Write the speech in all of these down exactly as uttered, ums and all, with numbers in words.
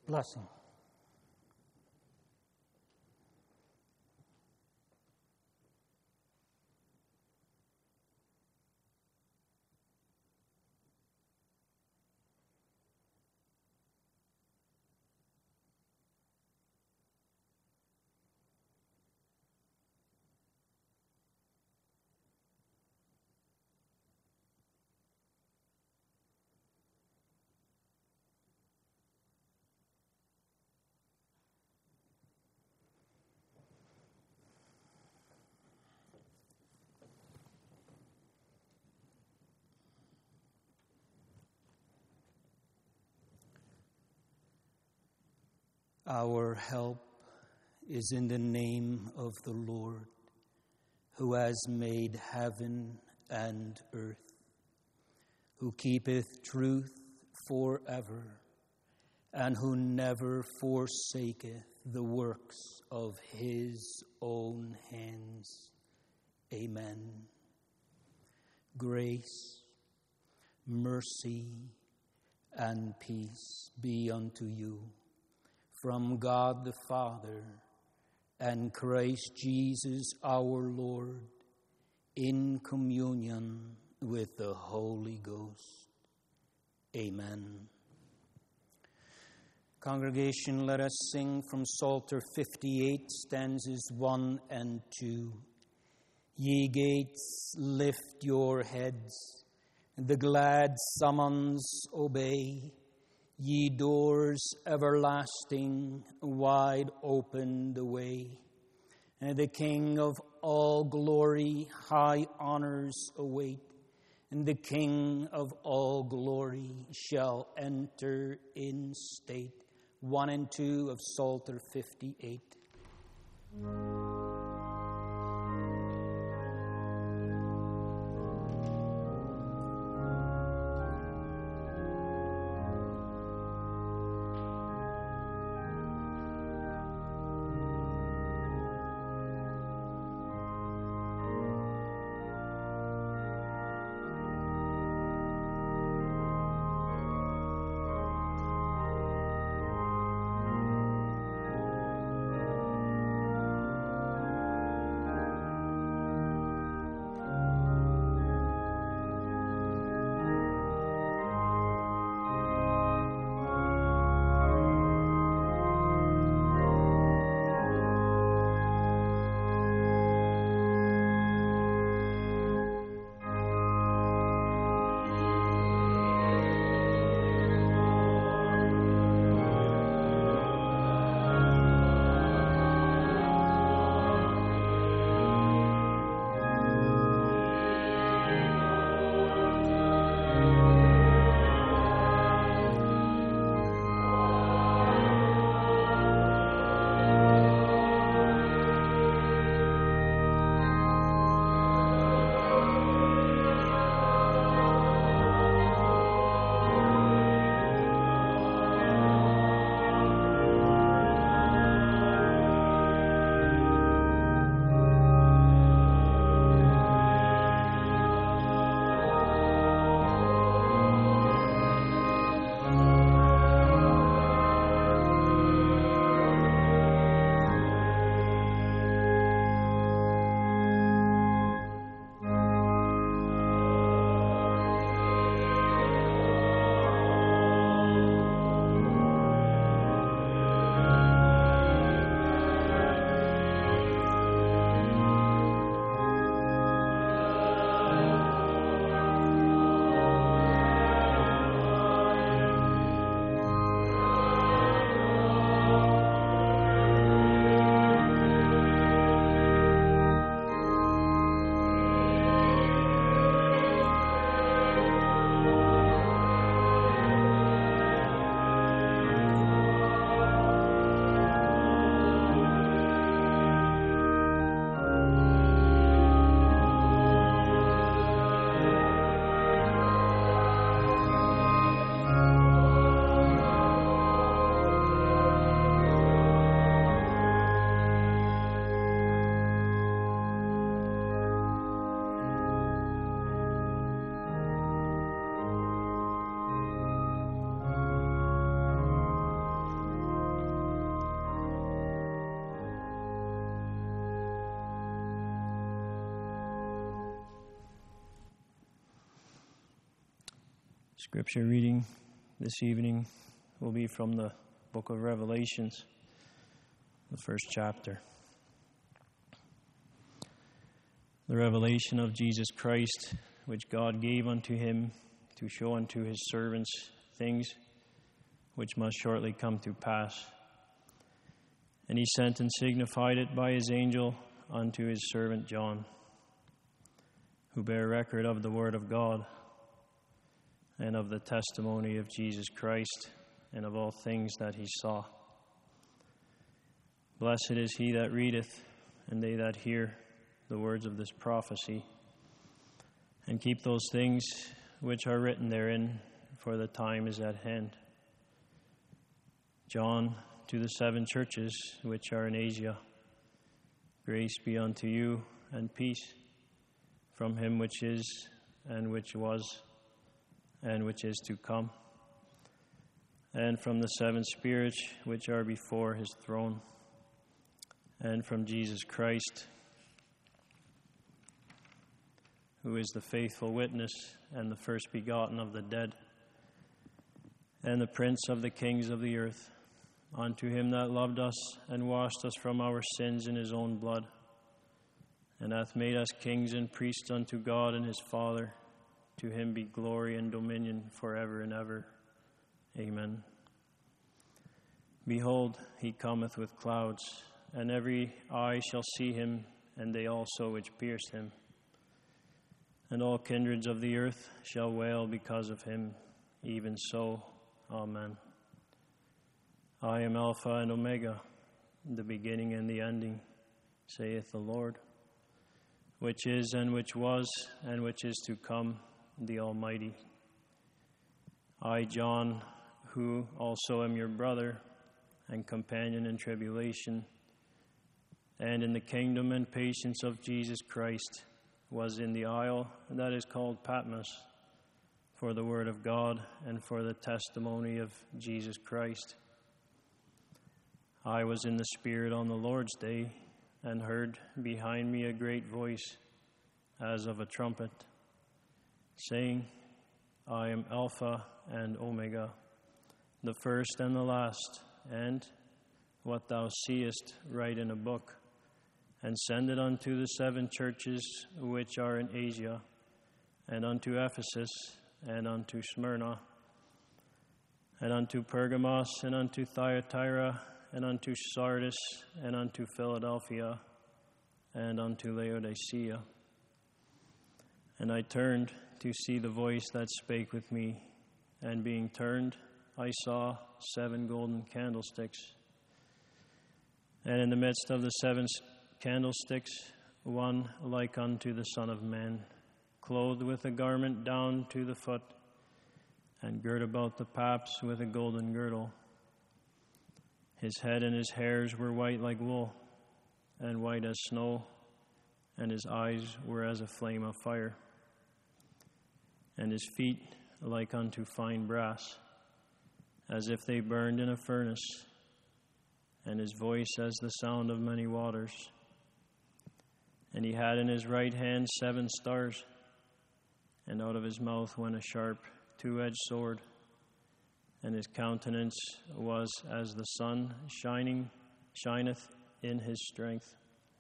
blessing. Our help is in the name of the Lord, who has made heaven and earth, who keepeth truth forever, and who never forsaketh the works of his own hands. Amen. Grace, mercy, and peace be unto you from God the Father and Christ Jesus our Lord, in communion with the Holy Ghost. Amen. Congregation, let us sing from Psalter fifty-eight, stanzas one and two. Ye gates, lift your heads, the glad summons obey. Ye doors everlasting, wide open the way. And the King of all glory, high honors await. And the King of all glory shall enter in state. One and two of Psalter fifty-eight. Scripture reading this evening will be from the book of Revelations, the first chapter. The revelation of Jesus Christ, which God gave unto him to show unto his servants things which must shortly come to pass. And he sent and signified it by his angel unto his servant John, who bare record of the word of God, and of the testimony of Jesus Christ, and of all things that he saw. Blessed is he that readeth, and they that hear the words of this prophecy, and keep those things which are written therein, for the time is at hand. John, to the seven churches which are in Asia, grace be unto you, and peace from him which is, and which was, and which is to come, and from the seven spirits which are before his throne, and from Jesus Christ, who is the faithful witness and the first begotten of the dead, and the prince of the kings of the earth, unto him that loved us and washed us from our sins in his own blood, and hath made us kings and priests unto God and his Father. To him be glory and dominion forever and ever. Amen. Behold, he cometh with clouds, and every eye shall see him, and they also which pierced him. And all kindreds of the earth shall wail because of him. Even so, Amen. I am Alpha and Omega, the beginning and the ending, saith the Lord, which is and which was and which is to come, the Almighty. I, John, who also am your brother and companion in tribulation, and in the kingdom and patience of Jesus Christ, was in the isle that is called Patmos, for the word of God and for the testimony of Jesus Christ. I was in the Spirit on the Lord's day, and heard behind me a great voice, as of a trumpet, saying, I am Alpha and Omega, the first and the last, and what thou seest write in a book, and send it unto the seven churches which are in Asia, and unto Ephesus, and unto Smyrna, and unto Pergamos, and unto Thyatira, and unto Sardis, and unto Philadelphia, and unto Laodicea. And I turned to see the voice that spake with me, and being turned, I saw seven golden candlesticks. And in the midst of the seven candlesticks, one like unto the Son of Man, clothed with a garment down to the foot, and girt about the paps with a golden girdle. His head and his hairs were white like wool, and white as snow, and his eyes were as a flame of fire, and his feet like unto fine brass, as if they burned in a furnace, and his voice as the sound of many waters. And he had in his right hand seven stars, and out of his mouth went a sharp two-edged sword, and his countenance was as the sun shining shineth in his strength.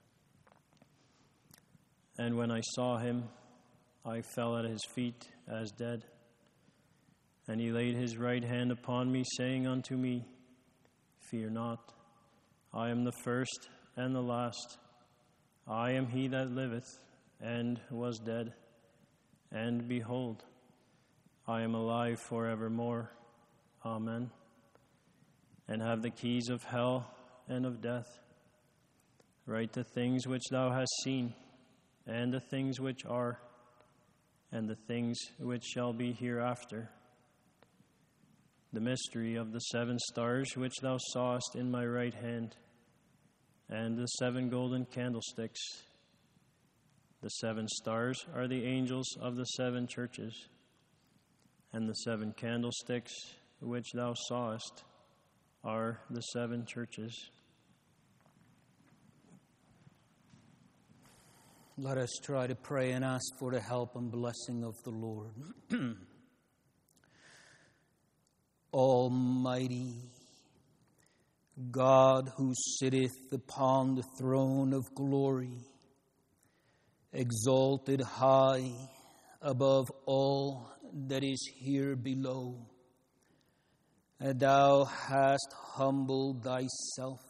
And when I saw him, I fell at his feet as dead. And he laid his right hand upon me, saying unto me, Fear not, I am the first and the last. I am he that liveth and was dead, and behold, I am alive forevermore. Amen. And have the keys of hell and of death. Write the things which thou hast seen, and the things which are, and the things which shall be hereafter. The mystery of the seven stars which thou sawest in my right hand, and the seven golden candlesticks. The seven stars are the angels of the seven churches, and the seven candlesticks which thou sawest are the seven churches. Let us try to pray and ask for the help and blessing of the Lord. Almighty, God who sitteth upon the throne of glory, exalted high above all that is here below, thou hast humbled thyself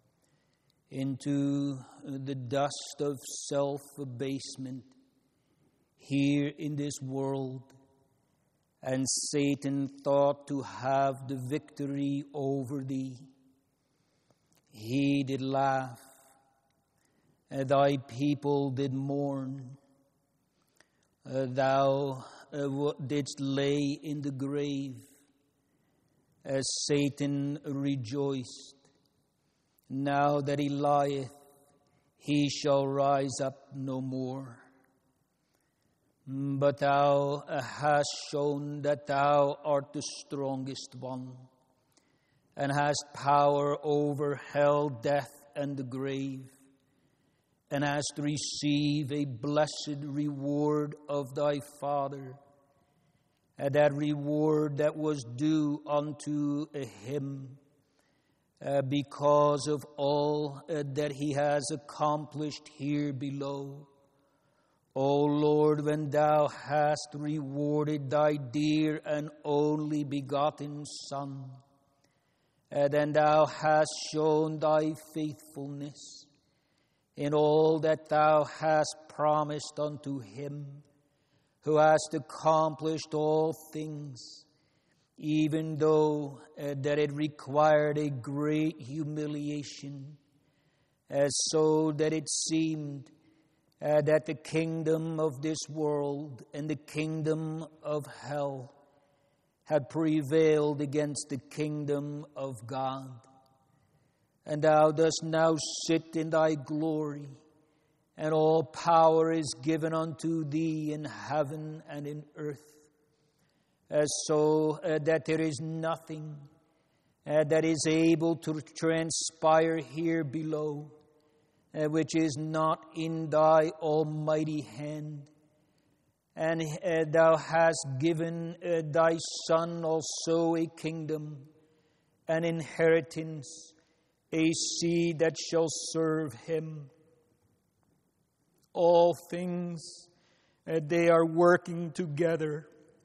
into the dust of self-abasement here in this world, and Satan thought to have the victory over thee. He did laugh, and thy people did mourn. Uh, thou uh, didst lay in the grave, as Satan rejoiced. Now that he lieth, he shall rise up no more. But thou hast shown that thou art the strongest one, and hast power over hell, death, and the grave, and hast received a blessed reward of thy Father, and that reward that was due unto him, uh, because of all uh, that he has accomplished here below. O Lord, when thou hast rewarded thy dear and only begotten Son, uh, then thou hast shown thy faithfulness in all that thou hast promised unto him, who hast accomplished all things, even though uh, that it required a great humiliation, as so that it seemed uh, that the kingdom of this world and the kingdom of hell had prevailed against the kingdom of God. And thou dost now sit in thy glory, and all power is given unto thee in heaven and in earth, as so uh, that there is nothing uh, that is able to transpire here below, uh, which is not in thy almighty hand. And uh, thou hast given uh, thy Son also a kingdom, an inheritance, a seed that shall serve him. All things, uh, they are working together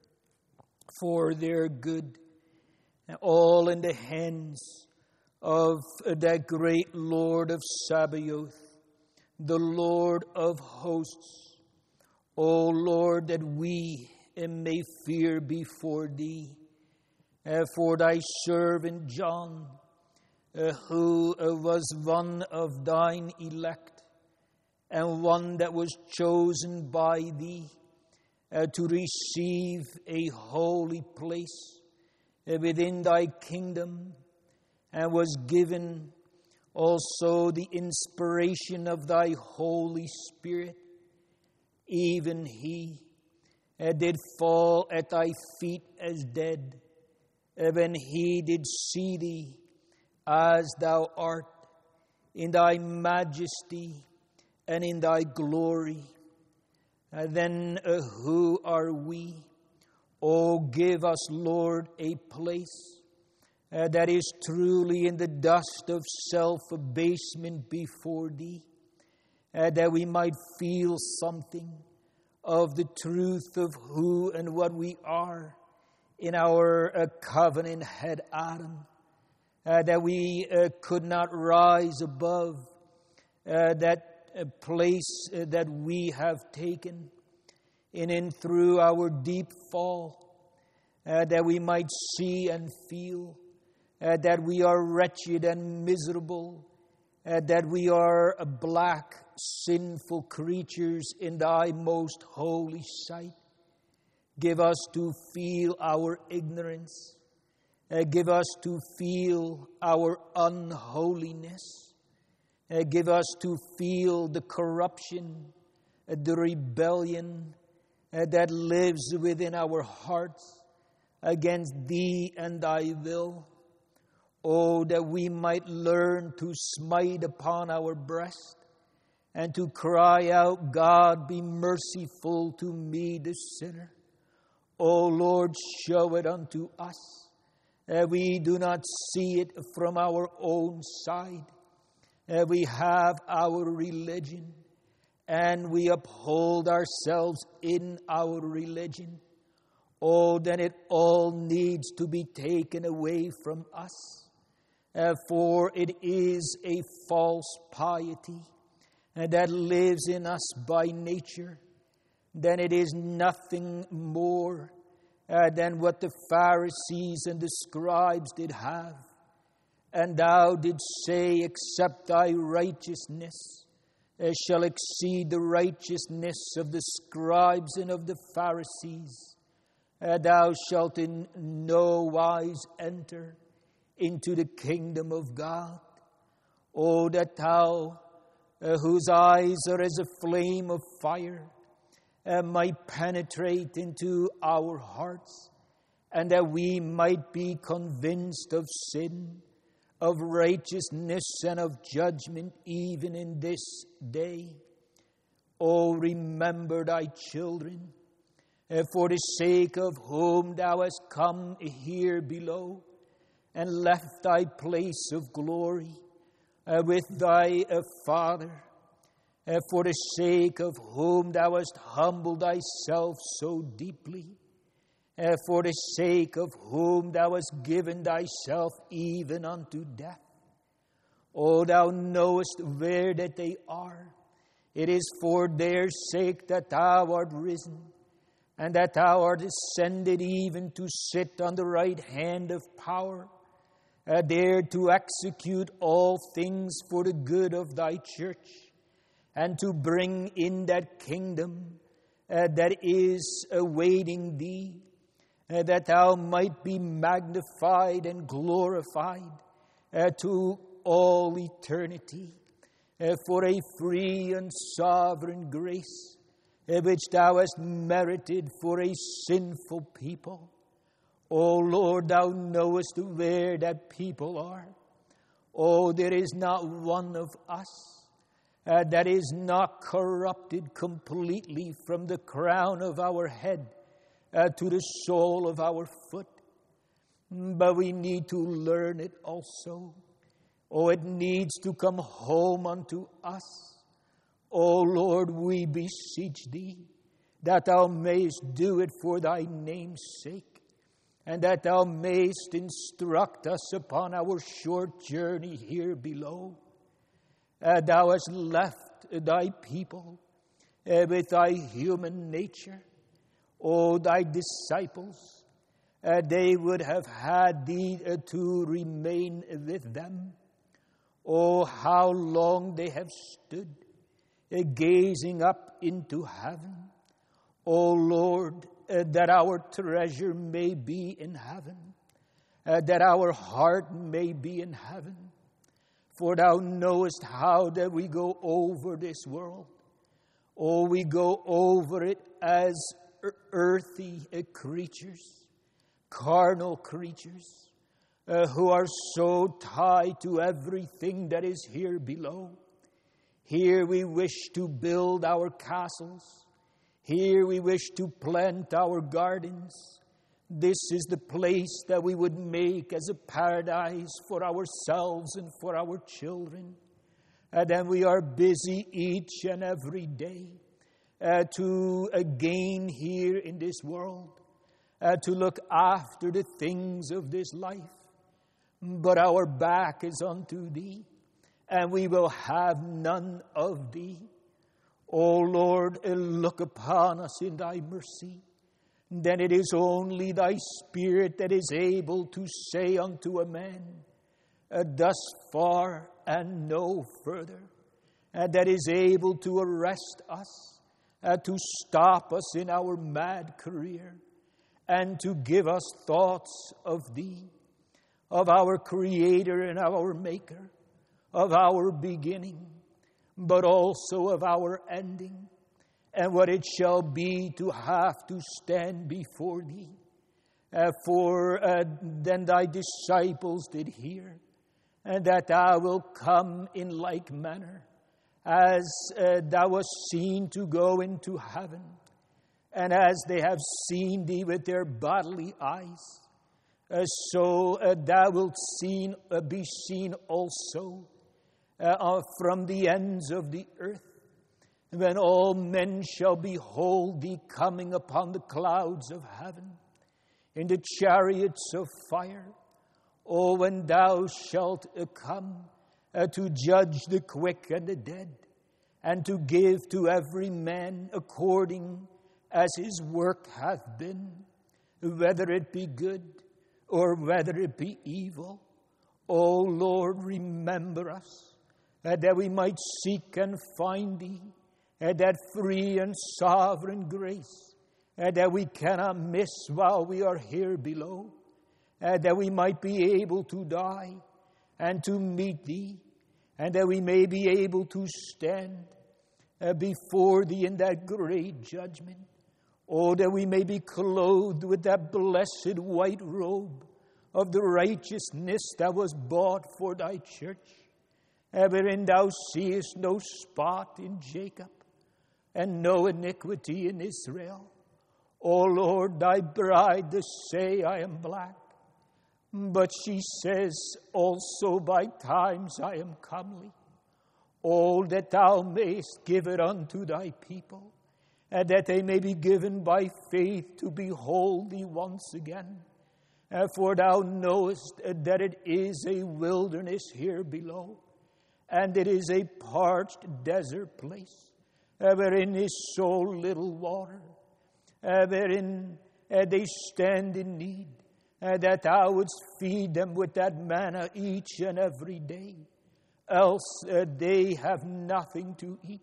for their good, all in the hands of that great Lord of Sabaoth, the Lord of hosts. O Lord, that we may fear before thee, uh, for thy servant John, uh, who uh, was one of thine elect, and one that was chosen by thee, Uh, to receive a holy place uh, within thy kingdom, and was given also the inspiration of thy Holy Spirit. Even he uh, did fall at thy feet as dead, uh, when he did see thee as thou art, in thy majesty and in thy glory. Uh, then uh, who are we? Oh, give us, Lord, a place uh, that is truly in the dust of self-abasement before thee, uh, that we might feel something of the truth of who and what we are in our uh, covenant head Adam, uh, that we uh, could not rise above uh, that a place uh, that we have taken in and through our deep fall, uh, that we might see and feel uh, that we are wretched and miserable, uh, that we are uh, black, sinful creatures in thy most holy sight. Give us to feel our ignorance. Uh, give us to feel our unholiness. Uh, give us to feel the corruption, uh, the rebellion uh, that lives within our hearts against thee and thy will. Oh, that we might learn to smite upon our breast and to cry out, God, be merciful to me, the sinner. O Lord, show it unto us Uh, we do not see it from our own side. Uh, we have our religion, and we uphold ourselves in our religion. Oh, then it all needs to be taken away from us, uh, for it is a false piety uh, that lives in us by nature. Then it is nothing more uh, than what the Pharisees and the scribes did have. And thou didst say, except thy righteousness uh, shall exceed the righteousness of the scribes and of the Pharisees, uh, thou shalt in no wise enter into the kingdom of God. O that thou, uh, whose eyes are as a flame of fire, uh, might penetrate into our hearts, and that we might be convinced of sin, of righteousness, and of judgment even in this day. O remember thy children, uh, for the sake of whom thou hast come here below, and left thy place of glory uh, with thy uh, Father, uh, for the sake of whom thou hast humbled thyself so deeply, uh, for the sake of whom thou hast given thyself even unto death. O thou knowest where that they are. It is for their sake that thou art risen, and that thou art ascended even to sit on the right hand of power, Uh, there to execute all things for the good of thy church, and to bring in that kingdom uh, that is awaiting thee, uh, that thou might be magnified and glorified uh, to all eternity, uh, for a free and sovereign grace uh, which thou hast merited for a sinful people. O Lord, thou knowest where that people are. Oh, there is not one of us uh, that is not corrupted completely from the crown of our head uh, to the sole of our foot. But we need to learn it also. Oh, it needs to come home unto us. O Lord, we beseech thee that thou mayest do it for thy name's sake, and that thou mayst instruct us upon our short journey here below. Uh, thou hast left thy people uh, with thy human nature. O thy disciples, uh, they would have had thee uh, to remain with them. Oh, how long they have stood, uh, gazing up into heaven. O Lord, Uh, that our treasure may be in heaven, uh, that our heart may be in heaven. For thou knowest how that we go over this world. Oh, we go over it as earthy uh, creatures, carnal creatures, uh, who are so tied to everything that is here below. Here we wish to build our castles. Here we wish to plant our gardens. This is the place that we would make as a paradise for ourselves and for our children. And then we are busy each and every day uh, to uh, gain here in this world, uh, to look after the things of this life. But our back is unto thee, and we will have none of thee. O Lord, look upon us in thy mercy. Then it is only thy Spirit that is able to say unto a man, uh, thus far and no further, uh, that is able to arrest us, uh, to stop us in our mad career, and to give us thoughts of thee, of our Creator and our Maker, of our beginning, but also of our ending, and what it shall be to have to stand before thee. Uh, for uh, then thy disciples did hear, and that thou wilt come in like manner, as uh, thou wast seen to go into heaven, and as they have seen thee with their bodily eyes, uh, so uh, thou wilt seen, uh, be seen also uh, uh, from the ends of the earth, when all men shall behold thee coming upon the clouds of heaven, in the chariots of fire. O when thou shalt uh, come uh, to judge the quick and the dead, and to give to every man according as his work hath been, whether it be good or whether it be evil. O Lord, remember us, uh, that we might seek and find thee, uh, that free and sovereign grace, uh, that we cannot miss while we are here below, uh, that we might be able to die and to meet thee, and that we may be able to stand uh, before thee in that great judgment. Oh, that we may be clothed with that blessed white robe of the righteousness that was bought for thy church, uh, wherein thou seest no spot in Jacob and no iniquity in Israel. O Lord, thy bride does say, I am black, but she says also by times I am comely. Oh, that thou mayest give it unto thy people, and that they may be given by faith to behold thee once again. Uh, for thou knowest uh, that it is a wilderness here below, and it is a parched desert place, uh, wherein is so little water, uh, wherein uh, they stand in need, uh, that thou wouldst feed them with that manna each and every day. Else uh, they have nothing to eat.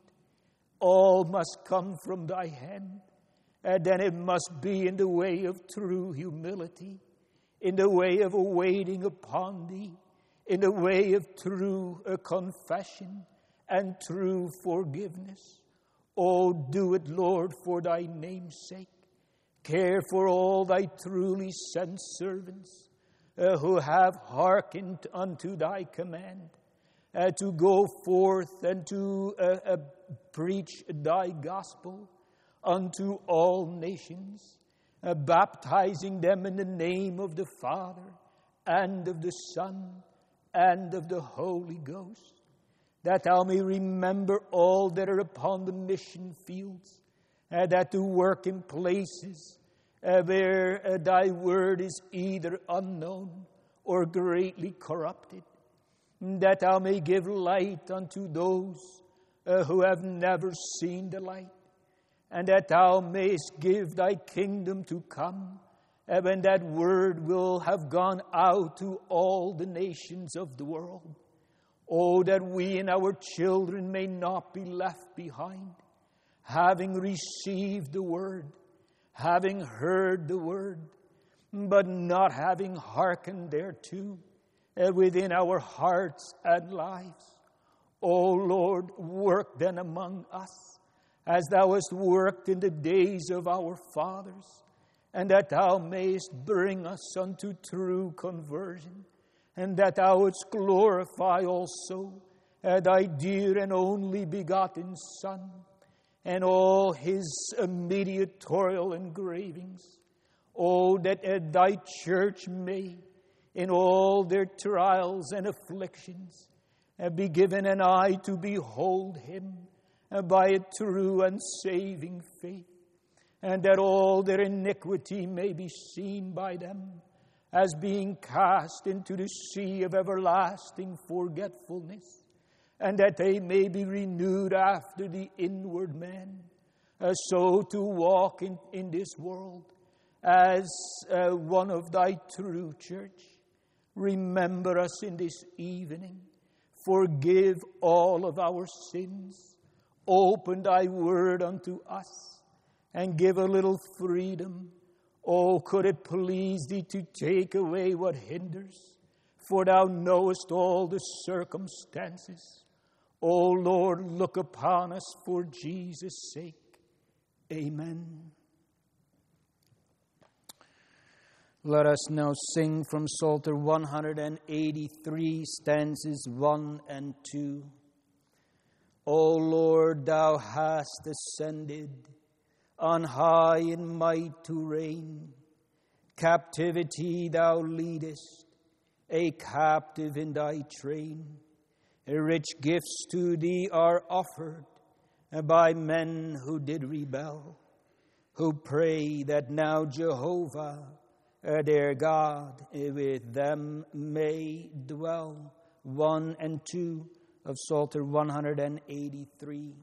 All must come from thy hand, and then it must be in the way of true humility, in the way of waiting upon thee, in the way of true uh, confession and true forgiveness. Oh, do it, Lord, for thy name's sake. Care for all thy truly sent servants uh, who have hearkened unto thy command, Uh, to go forth and to uh, uh, preach thy gospel unto all nations, uh, baptizing them in the name of the Father and of the Son and of the Holy Ghost, that thou may remember all that are upon the mission fields, uh, that do work in places uh, where uh, thy word is either unknown or greatly corrupted, that thou may give light unto those uh, who have never seen the light, and that thou mayest give thy kingdom to come, and when that word will have gone out to all the nations of the world. Oh, that we and our children may not be left behind, having received the word, having heard the word, but not having hearkened thereto, within our hearts and lives. O Lord, work then among us, as thou hast worked in the days of our fathers, and that thou mayest bring us unto true conversion, and that thou wouldst glorify also uh, thy dear and only begotten Son, and all his uh, mediatorial engravings. O that uh, thy church may, in all their trials and afflictions, uh, be given an eye to behold him uh, by a true and saving faith, and that all their iniquity may be seen by them as being cast into the sea of everlasting forgetfulness, and that they may be renewed after the inward man, uh, so to walk in, in this world as uh, one of thy true church. Remember us in this evening. Forgive all of our sins. Open thy word unto us, and give a little freedom. Oh, could it please thee to take away what hinders? For thou knowest all the circumstances. O Lord, look upon us for Jesus' sake. Amen. Let us now sing from Psalter one eighty-three, stanzas one and two. O Lord, thou hast ascended on high in might to reign. captivity thou leadest, a captive in thy train. Rich gifts to thee are offered by men who did rebel, who pray that now Jehovah, their God, with them may dwell. One and two of Psalter one hundred eighty-three.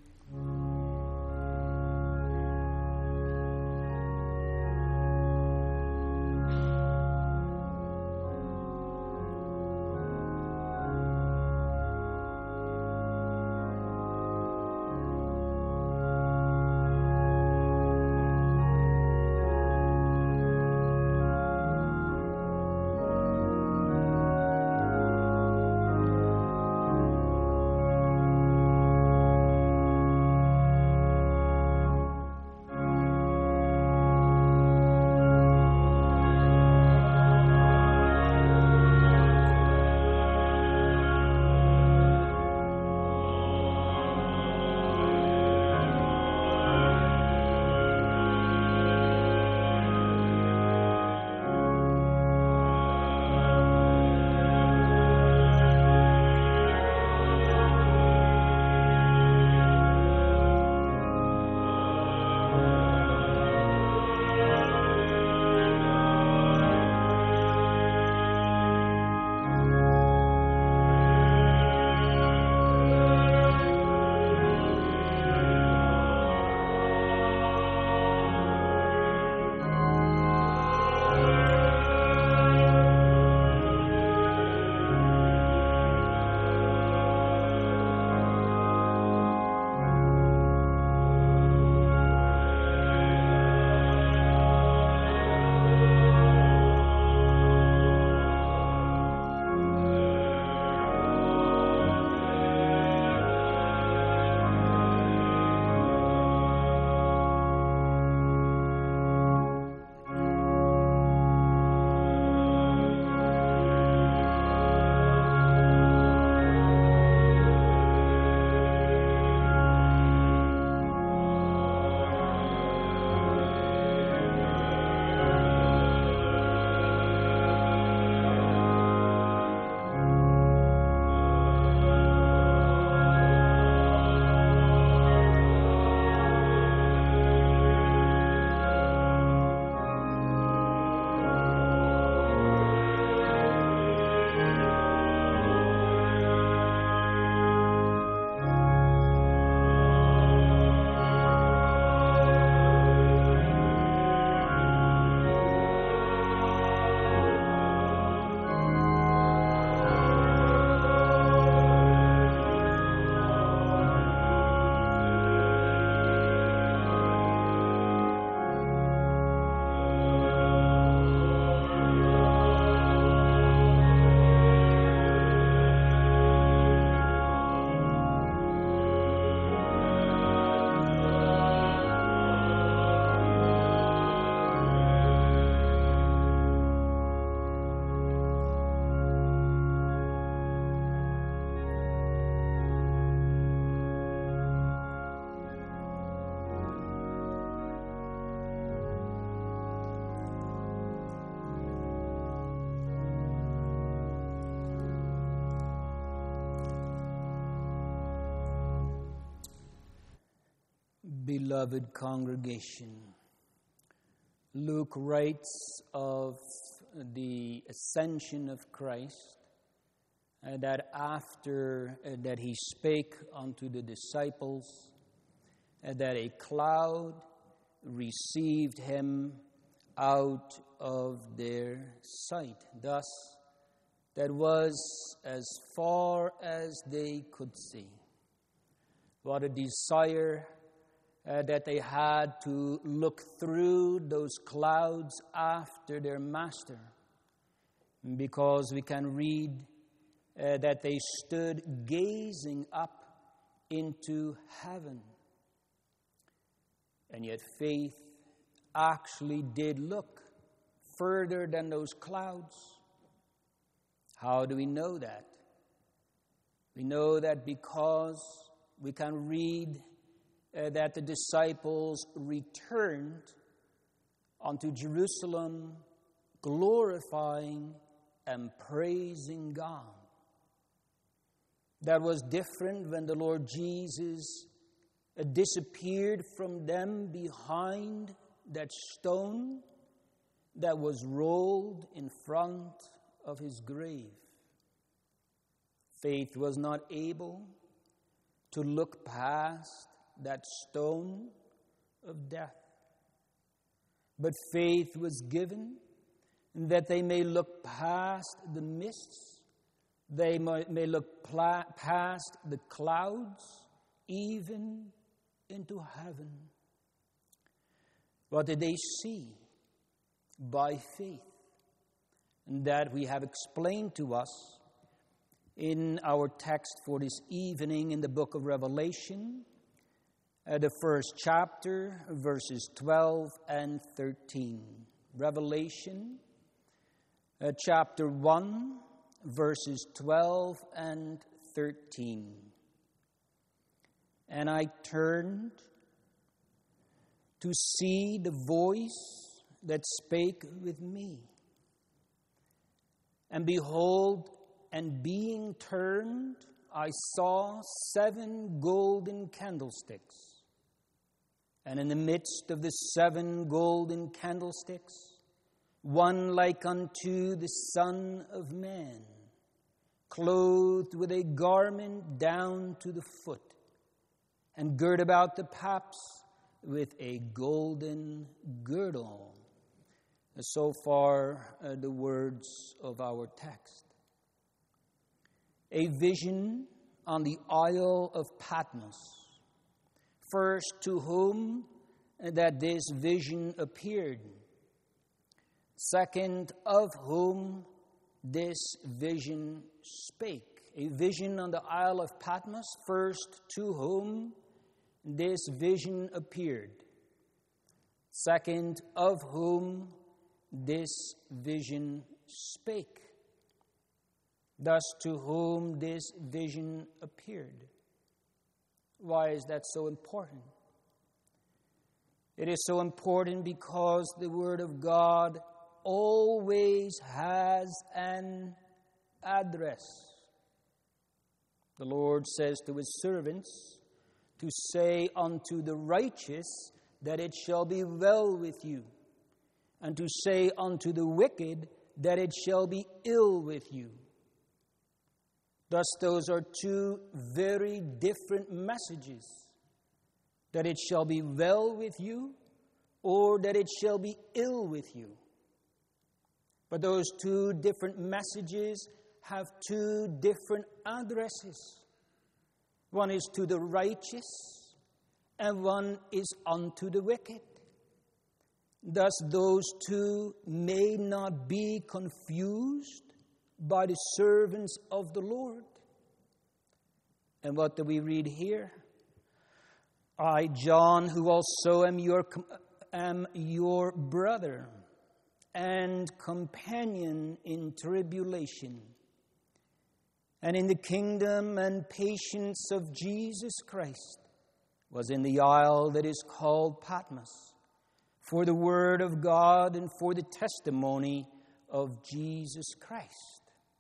Beloved congregation, Luke writes of the ascension of Christ, uh, that after uh, that he spake unto the disciples, uh, that a cloud received him out of their sight. Thus, that was as far as they could see. What a desire uh, that they had to look through those clouds after their master, because we can read uh, that they stood gazing up into heaven. And yet faith actually did look further than those clouds. How do we know that? We know that because we can read uh, that the disciples returned unto Jerusalem glorifying and praising God. That was different when the Lord Jesus disappeared from them behind that stone that was rolled in front of his grave. Faith was not able to look past that stone of death. But faith was given that they may look past the mists, they may look pla- past the clouds, even into heaven. What did they see? By faith. And that we have explained to us in our text for this evening in the book of Revelation, uh, the first chapter, verses twelve and thirteen. Revelation, uh, chapter one, verses twelve and thirteen. And I turned to see the voice that spake with me. And behold, and being turned, I saw seven golden candlesticks. And in the midst of the seven golden candlesticks, one like unto the Son of Man, clothed with a garment down to the foot, and girt about the paps with a golden girdle. So far, uh, the words of our text. A vision on the Isle of Patmos. First, to whom that this vision appeared. Second, of whom this vision spake. A vision on the Isle of Patmos. First, to whom this vision appeared. Second, of whom this vision spake. Thus, to whom this vision appeared. Why is that so important? It is so important because the Word of God always has an address. The Lord says to his servants to say unto the righteous that it shall be well with you, and to say unto the wicked that it shall be ill with you. Thus, those are two very different messages. That it shall be well with you, or that it shall be ill with you. But those two different messages have two different addresses. One is to the righteous, and one is unto the wicked. Thus, those two may not be confused by the servants of the Lord. And what do we read here? I, John, who also am your am your brother and companion in tribulation, and in the kingdom and patience of Jesus Christ, was in the isle that is called Patmos, for the word of God and for the testimony of Jesus Christ.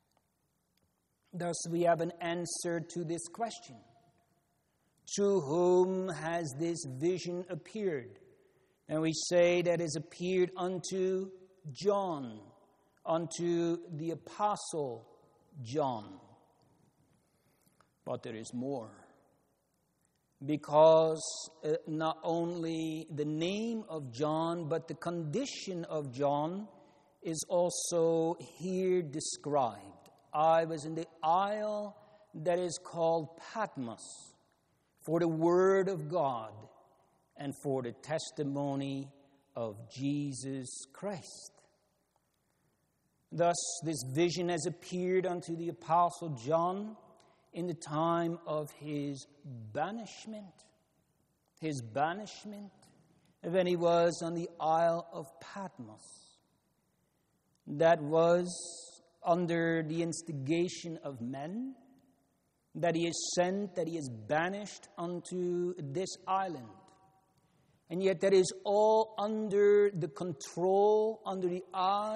Thus, we have an answer to this question. To whom has this vision appeared? And we say that it has appeared unto John, unto the Apostle John. But there is more. Because uh, not only the name of John, but the condition of John is also here described. I was in the isle that is called Patmos for the word of God and for the testimony of Jesus Christ. Thus, this vision has appeared unto the Apostle John in the time of his banishment. His banishment when he was on the Isle of Patmos. That was under the instigation of men, that he is sent, that he is banished unto this island. And yet that is all under the control, under the eye,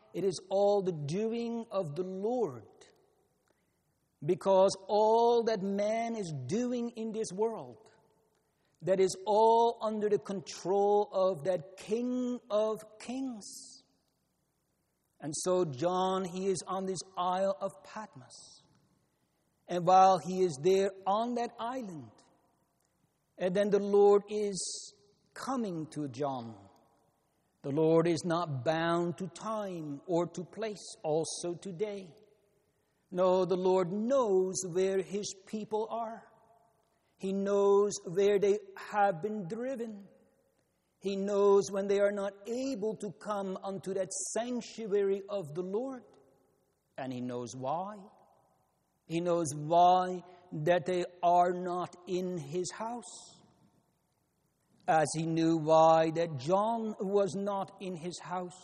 It is all the doing of the Lord. Because all that man is doing in this world, that is all under the control of that King of Kings. And so John, he is on this Isle of Patmos. And while he is there on that island, and then the Lord is coming to John. The Lord is not bound to time or to place, also today. No, the Lord knows where his people are. He knows where they have been driven. He knows when they are not able to come unto that sanctuary of the Lord. And he knows why. He knows why that they are not in his house. As he knew why that John was not in his house.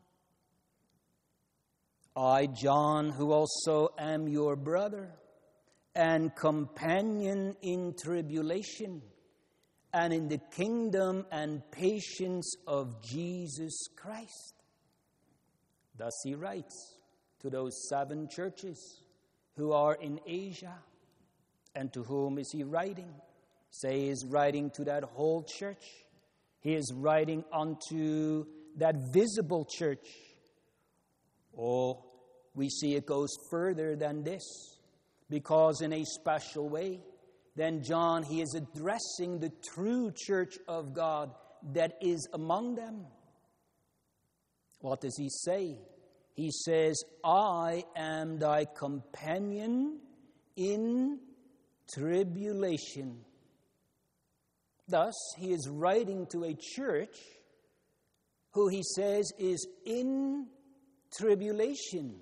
I, John, who also am your brother and companion in tribulation and in the kingdom and patience of Jesus Christ. Thus he writes to those seven churches who are in Asia. And to whom is he writing? Say he is writing to that whole church. He is writing unto that visible church. Oh, we see it goes further than this. Because in a special way, then John, he is addressing the true church of God that is among them. What does he say? He says, I am thy companion in tribulation. Thus, he is writing to a church who he says is in tribulation.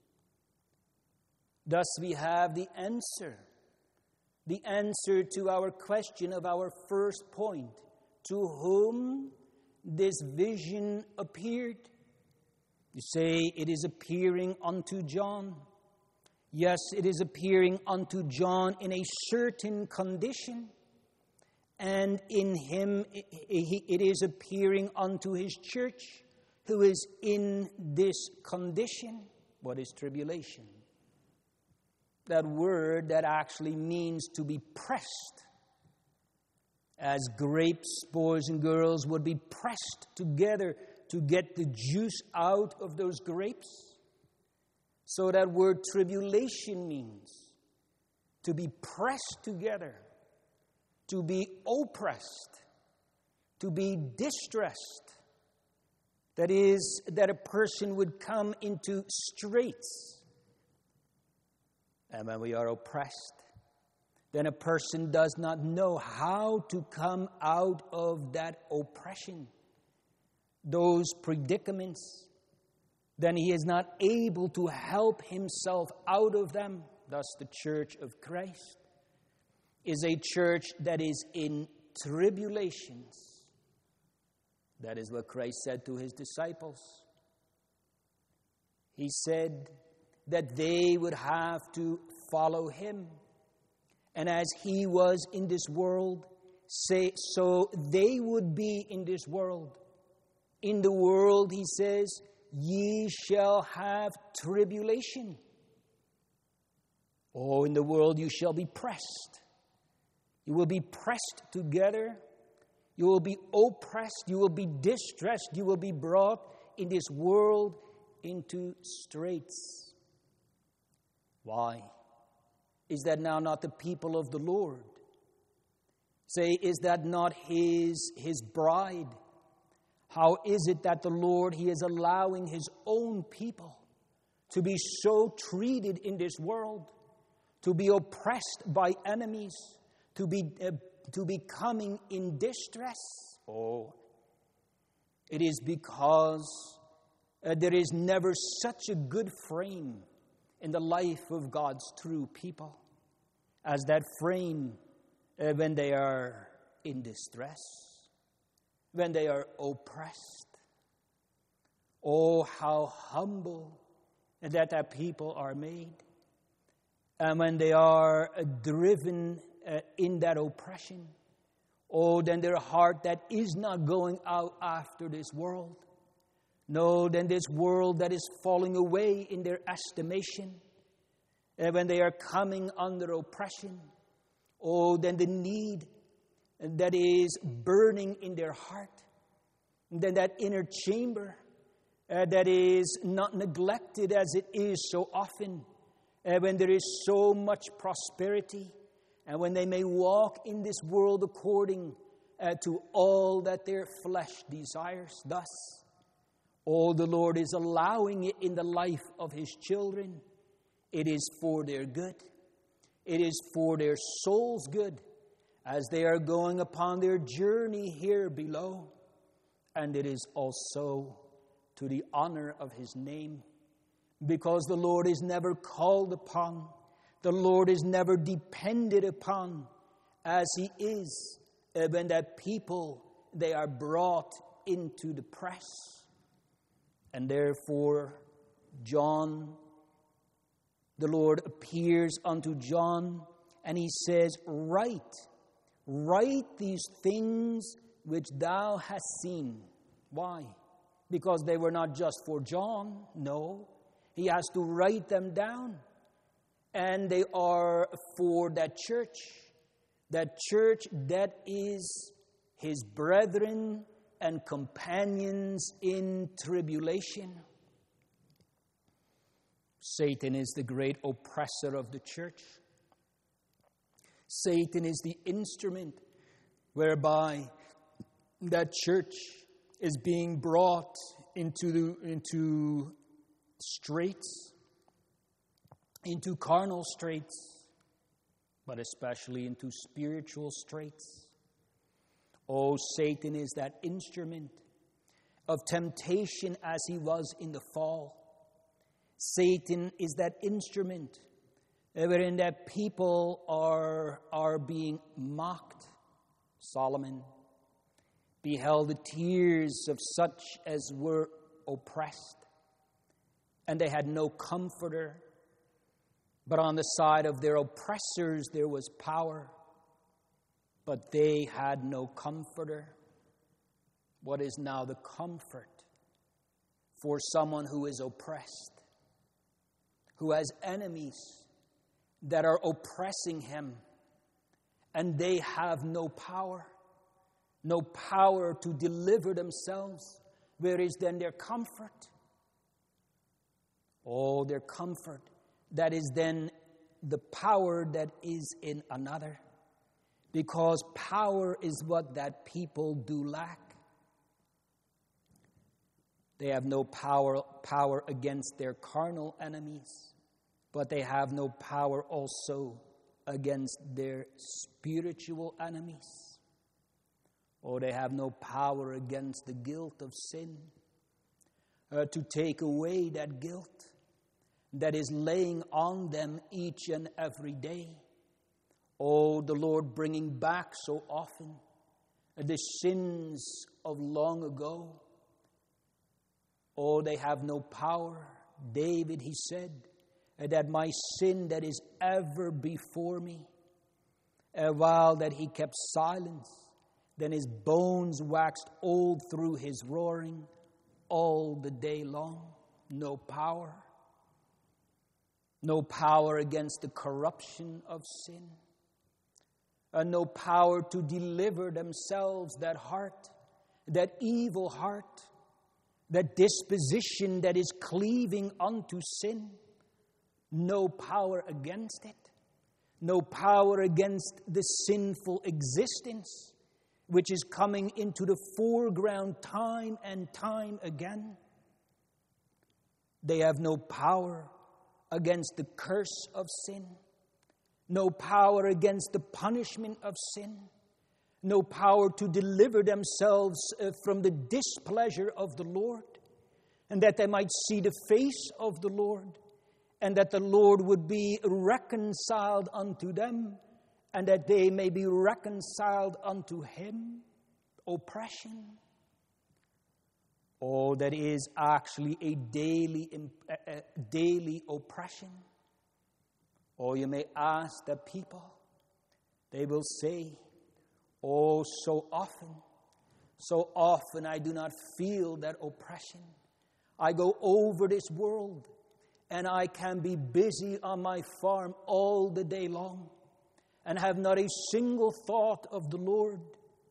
Thus, we have the answer. The answer to our question of our first point. To whom this vision appeared? You say it is appearing unto John. Yes, it is appearing unto John in a certain condition. And in him it is appearing unto his church who is in this condition. What is tribulation? That word that actually means to be pressed. As grapes, boys and girls, would be pressed together to get the juice out of those grapes. So that word tribulation means to be pressed together, to be oppressed, to be distressed. That is, that a person would come into straits. And when we are oppressed, then a person does not know how to come out of that oppression, those predicaments. Then he is not able to help himself out of them. Thus, the church of Christ is a church that is in tribulations. That is what Christ said to his disciples. He said that they would have to follow him. And as he was in this world, say, so they would be in this world. In the world, he says, ye shall have tribulation. Oh, in the world you shall be pressed. You will be pressed together. You will be oppressed. You will be distressed. You will be brought in this world into straits. Why? Is that now not the people of the Lord? Say, is that not his, his bride? How is it that the Lord, he is allowing his own people to be so treated in this world, to be oppressed by enemies, to be uh, to be coming in distress? Oh, it is because uh, there is never such a good frame in the life of God's true people as that frame uh, when they are in distress, when they are oppressed. Oh, how humble that our people are made. And when they are uh, driven uh, in that oppression, oh, then their heart that is not going out after this world, No, then this world that is falling away in their estimation, and when they are coming under oppression, oh, then the need that is burning in their heart, then that inner chamber uh, that is not neglected as it is so often, uh, when there is so much prosperity, and when they may walk in this world according uh, to all that their flesh desires. Thus, oh, the Lord is allowing it in the life of His children. It is for their good. It is for their soul's good as they are going upon their journey here below. And it is also to the honor of His name, because the Lord is never called upon, the Lord is never depended upon as He is when that people, they are brought into the press. And therefore, John, the Lord appears unto John, and He says, Write, write these things which thou hast seen. Why? Because they were not just for John. No, he has to write them down. And they are for that church. That church that is his brethren and companions in tribulation. Satan is the great oppressor of the church. Satan is the instrument whereby that church is being brought into the, into straits, into carnal straits, but especially into spiritual straits. Oh, Satan is that instrument of temptation as he was in the fall. Satan is that instrument wherein that people are, are being mocked. Solomon beheld the tears of such as were oppressed, and they had no comforter. But on the side of their oppressors there was power, but they had no comforter. What is now the comfort for someone who is oppressed, who has enemies that are oppressing him, and they have no power, no power to deliver themselves? Where is then their comfort? Oh, their comfort, that is then the power that is in another. Because power is what that people do lack. They have no power, power against their carnal enemies, but they have no power also against their spiritual enemies. Or they have no power against the guilt of sin, uh, to take away that guilt that is laying on them each and every day. Oh, the Lord bringing back so often the sins of long ago. Oh, they have no power. David, he said, that my sin that is ever before me, uh, while that he kept silence, then his bones waxed old through his roaring all the day long. No power. No power against the corruption of sin. Uh, no power to deliver themselves, that heart, that evil heart, that disposition that is cleaving unto sin. No power against it. No power against the sinful existence, which is coming into the foreground time and time again. They have no power against the curse of sin. No power against the punishment of sin. No power to deliver themselves uh, from the displeasure of the Lord, and that they might see the face of the Lord, and that the Lord would be reconciled unto them, and that they may be reconciled unto Him. Oppression. Oh, that is actually a daily, a daily oppression. Or you may ask the people, they will say, oh, so often, so often I do not feel that oppression. I go over this world, and I can be busy on my farm all the day long and have not a single thought of the Lord.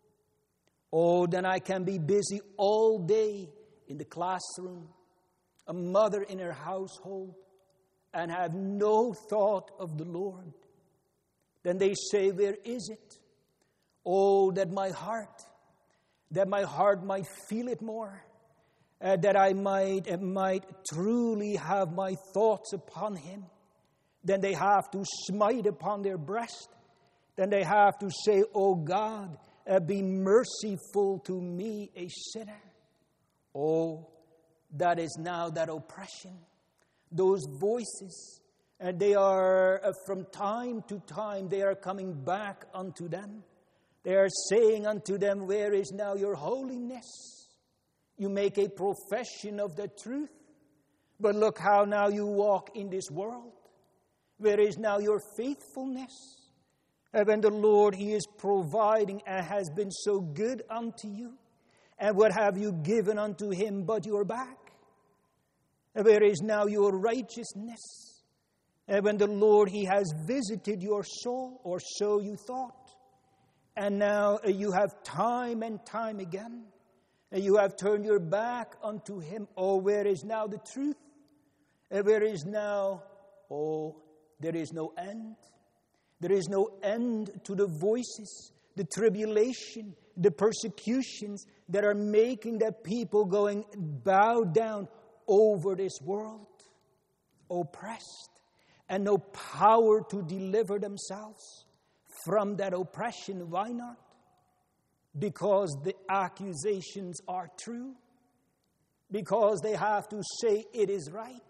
Oh, then I can be busy all day in the classroom, a mother in her household, and have no thought of the Lord. Then they say, where is it? Oh, that my heart, that my heart might feel it more, uh, that I might, uh, might truly have my thoughts upon Him. Then they have to smite upon their breast. Then they have to say, oh God, uh, be merciful to me, a sinner. Oh, that is now that oppression. Those voices, and they are, uh, from time to time, they are coming back unto them. They are saying unto them, where is now your holiness? You make a profession of the truth, but look how now you walk in this world. Where is now your faithfulness? And when the Lord, He is providing and has been so good unto you, and what have you given unto Him but your back? And where is now your righteousness? And when the Lord, He has visited your soul, or so you thought, and now uh, you have time and time again, and you have turned your back unto Him. Oh, where is now the truth? And where is now, oh, there is no end. There is no end to the voices, the tribulation, the persecutions that are making the people going bow down over this world, oppressed, and no power to deliver themselves from that oppression. Why not? Because the accusations are true. Because they have to say it is right.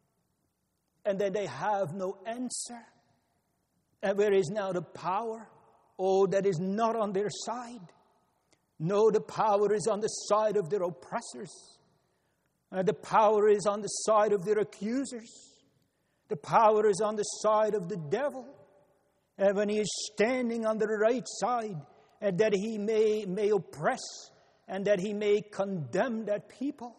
And then they have no answer. And where is now the power? Oh, that is not on their side. No, the power is on the side of their oppressors. Uh, the power is on the side of their accusers. The power is on the side of the devil. And when he is standing on the right side, and that he may, may oppress, and that he may condemn that people.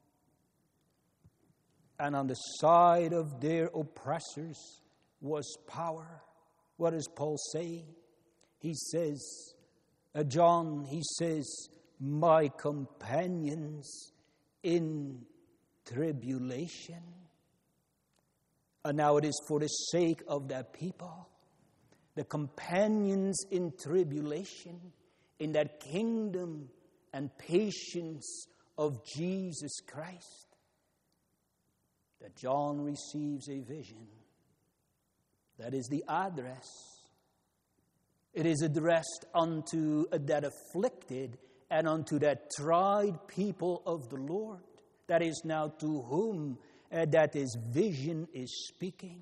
And on the side of their oppressors was power. What does Paul say? He says, uh, John, he says, my companions in tribulation. And now it is for the sake of that people. The companions in tribulation, in that kingdom and patience of Jesus Christ, that John receives a vision. That is the address. It is addressed unto that afflicted and unto that tried people of the Lord. That is now to whom uh, that is vision is speaking.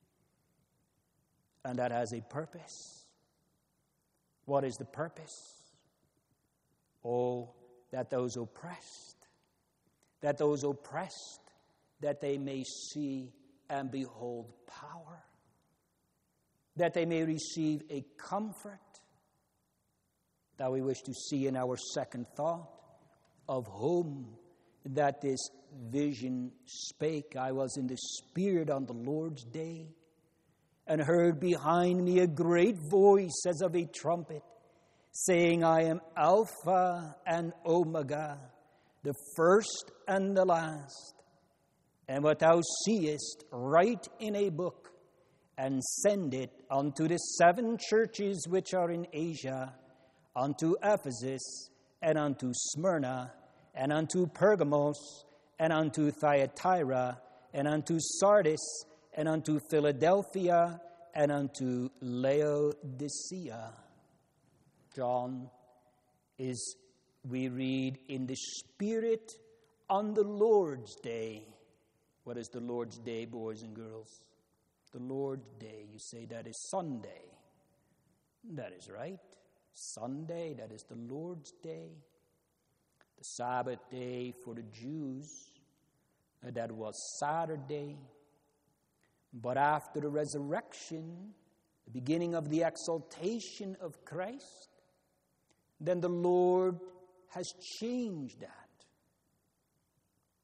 And that has a purpose. What is the purpose? Oh, that those oppressed, that those oppressed, that they may see and behold power. That they may receive a comfort that we wish to see in our second thought, of whom that this vision spake. I was in the Spirit on the Lord's day, and heard behind me a great voice as of a trumpet, saying, I am Alpha and Omega, the first and the last. And what thou seest, write in a book, and send it unto the seven churches which are in Asia, unto Ephesus, and unto Smyrna, and unto Pergamos, and unto Thyatira, and unto Sardis, and unto Philadelphia, and unto Laodicea. John is, we read, in the Spirit on the Lord's day. What is the Lord's day, boys and girls? The Lord's day. You say that is Sunday. That is right. Sunday, that is the Lord's day. The Sabbath day for the Jews, that was Saturday. But after the resurrection, the beginning of the exaltation of Christ, then the Lord has changed that.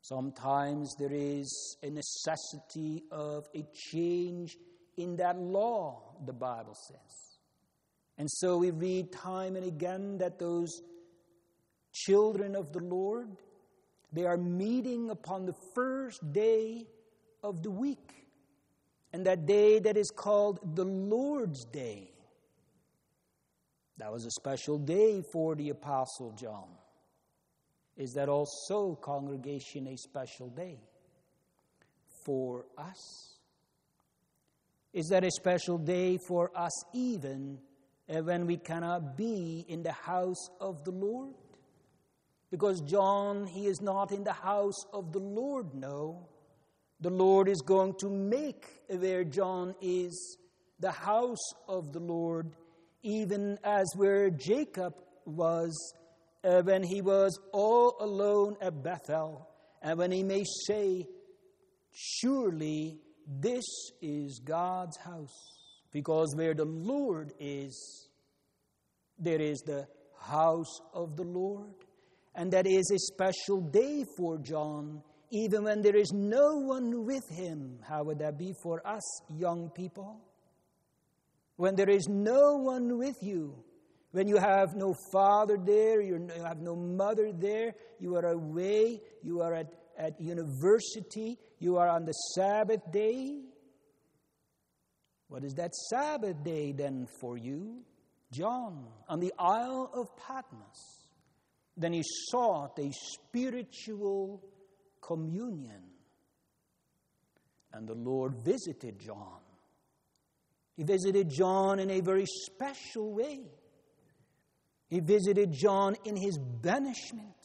Sometimes there is a necessity of a change in that law, the Bible says. And so we read time and again that those children of the Lord, they are meeting upon the first day of the week. And that day that is called the Lord's Day. That was a special day for the Apostle John. Is that also, congregation, a special day for us? Is that a special day for us even when we cannot be in the house of the Lord? Because John, he is not in the house of the Lord, no. The Lord is going to make where John is the house of the Lord, even as where Jacob was uh, when he was all alone at Bethel, and when he may say, surely this is God's house, because where the Lord is, there is the house of the Lord. And that is a special day for John, even when there is no one with him. How would that be for us young people? When there is no one with you, when you have no father there, you have no mother there, you are away, you are at, at university, you are on the Sabbath day. What is that Sabbath day then for you? John, on the Isle of Patmos. Then he sought a spiritual communion. And the Lord visited John. He visited John in a very special way. He visited John in his banishment.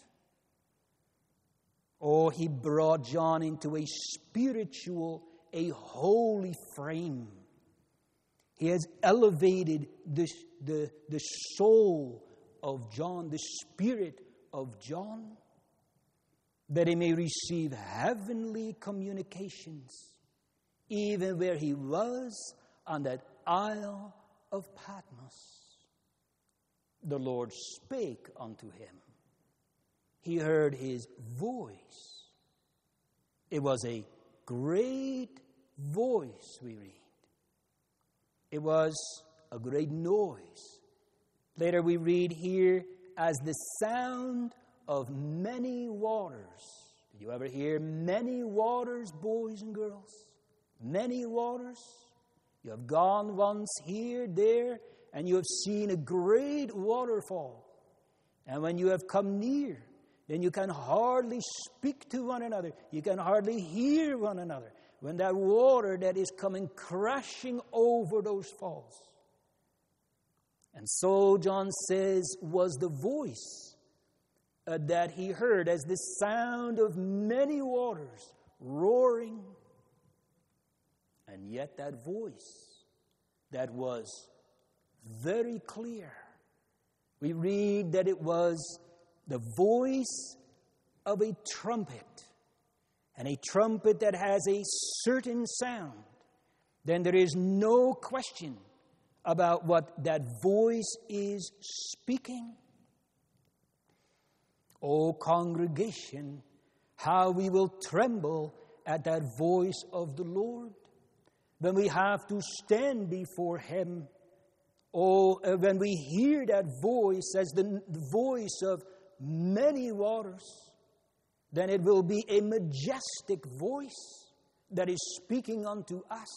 Oh, he brought John into a spiritual, a holy frame. He has elevated the, the, the soul of John, the spirit of John, that he may receive heavenly communications, even where he was on that Isle of Patmos. The Lord spake unto him. He heard his voice. It was a great voice, we read. It was a great noise. Later we read here, as the sound of many waters. Did you ever hear many waters, boys and girls? Many waters? You have gone once here, there, and you have seen a great waterfall. And when you have come near, then you can hardly speak to one another. You can hardly hear one another. When that water that is coming crashing over those falls. And so, John says, was the voice uh, that he heard as the sound of many waters roaring. And yet that voice that was very clear. We read that it was the voice of a trumpet. And a trumpet that has a certain sound. Then there is no question about what that voice is speaking. O congregation, how we will tremble at that voice of the Lord when we have to stand before Him. Oh, when we hear that voice as the voice of many waters, then it will be a majestic voice that is speaking unto us.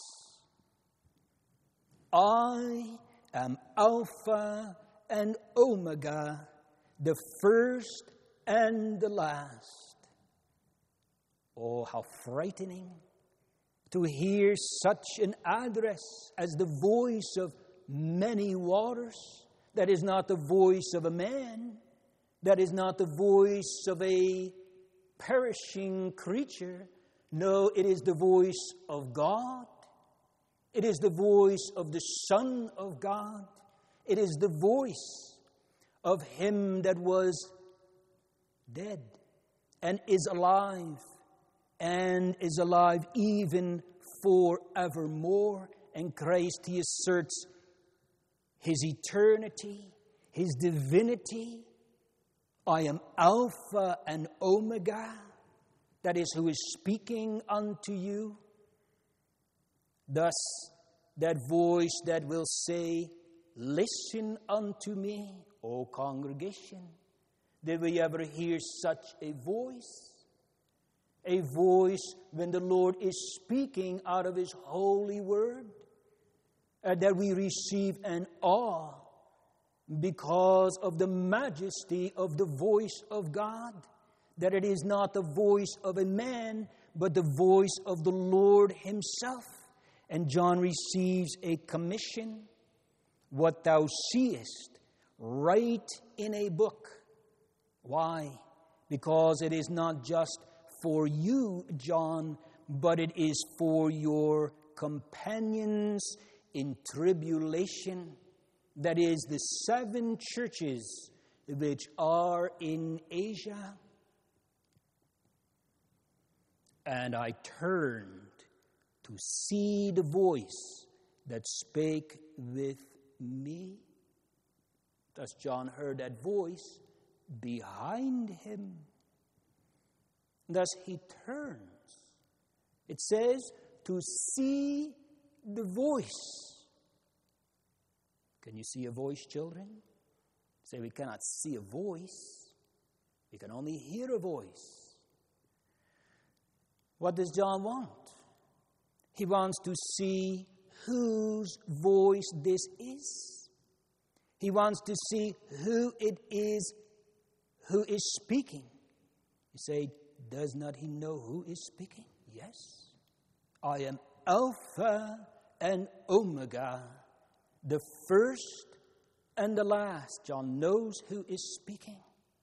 I am Alpha and Omega, the first and the last. Oh, how frightening to hear such an address as the voice of many waters. That is not the voice of a man. That is not the voice of a perishing creature. No, it is the voice of God. It is the voice of the Son of God. It is the voice of Him that was dead and is alive and is alive even forevermore. And Christ, He asserts His eternity, His divinity. I am Alpha and Omega. that is, who is speaking unto you. Thus, that voice that will say, listen unto me, O congregation. Did we ever hear such a voice? A voice when the Lord is speaking out of His holy word, uh, that we receive an awe because of the majesty of the voice of God, that it is not the voice of a man, but the voice of the Lord Himself. And John receives a commission. What thou seest, write in a book. Why? Because it is not just for you, John, but it is for your companions in tribulation. That is, the seven churches which are in Asia. And I turned to see the voice that spake with me. Thus John heard that voice behind him. Thus he turns. It says to see the voice. Can you see a voice, children? Say, we cannot see a voice. We can only hear a voice. What does John want? He wants to see whose voice this is. He wants to see who it is who is speaking. You say, does not he know who is speaking? Yes. I am Alpha and Omega, the first and the last. John knows who is speaking.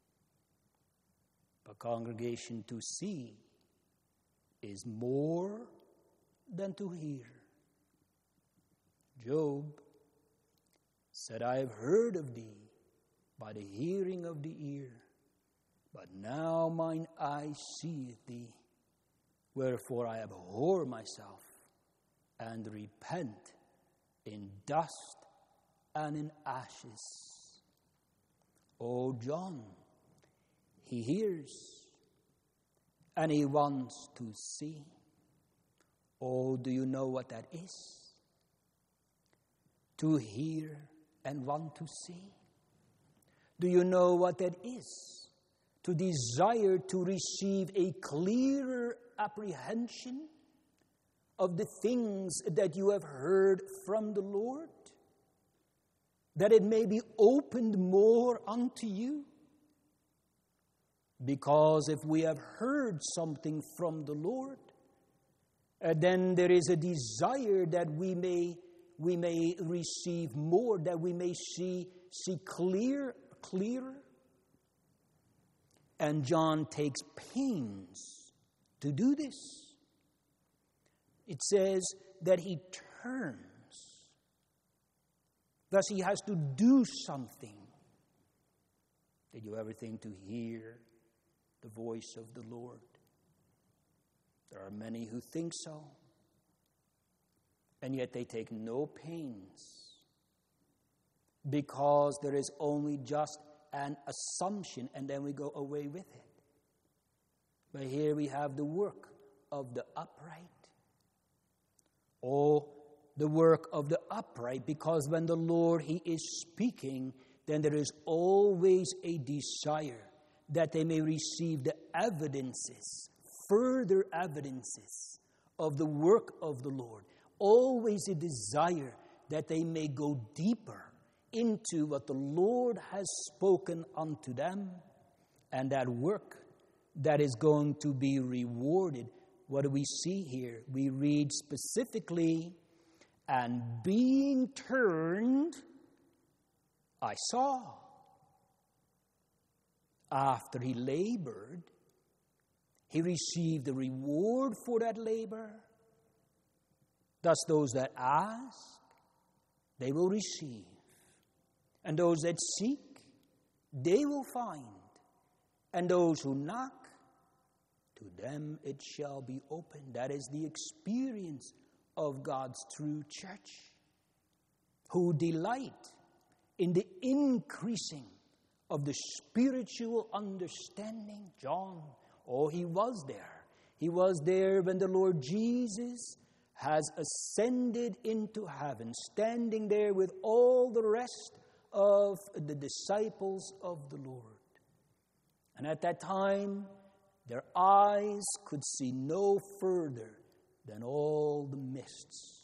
But congregation, to see is more than to hear. Job said, I have heard of thee by the hearing of the ear, but now mine eye seeth thee. Wherefore I abhor myself and repent in dust and in ashes. Oh, John, he hears and he wants to see. Oh, do you know what that is? To hear and want to see. Do you know what that is? To desire to receive a clearer apprehension of the things that you have heard from the Lord, that it may be opened more unto you. Because if we have heard something from the Lord, uh, then there is a desire that we may we may receive more, that we may see see clear clearer. And John takes pains to do this. It says that he turns. Thus he has to do something. Did you ever think to hear the voice of the Lord? There are many who think so. And yet they take no pains. Because there is only just an assumption, and then we go away with it. But here we have the work of the upright. Oh, the work of the upright, because when the Lord, He is speaking, then there is always a desire that they may receive the evidences, further evidences of the work of the Lord. Always a desire that they may go deeper into what the Lord has spoken unto them, and that work that is going to be rewarded. What do we see here? We read specifically, and being turned, I saw. After he labored, he received the reward for that labor. Thus those that ask, they will receive. And those that seek, they will find. And those who knock, to them it shall be opened. That is the experience of God's true church, who delight in the increasing of the spiritual understanding. John, oh, he was there. He was there when the Lord Jesus has ascended into heaven, standing there with all the rest of the disciples of the Lord. And at that time, their eyes could see no further than all the mists.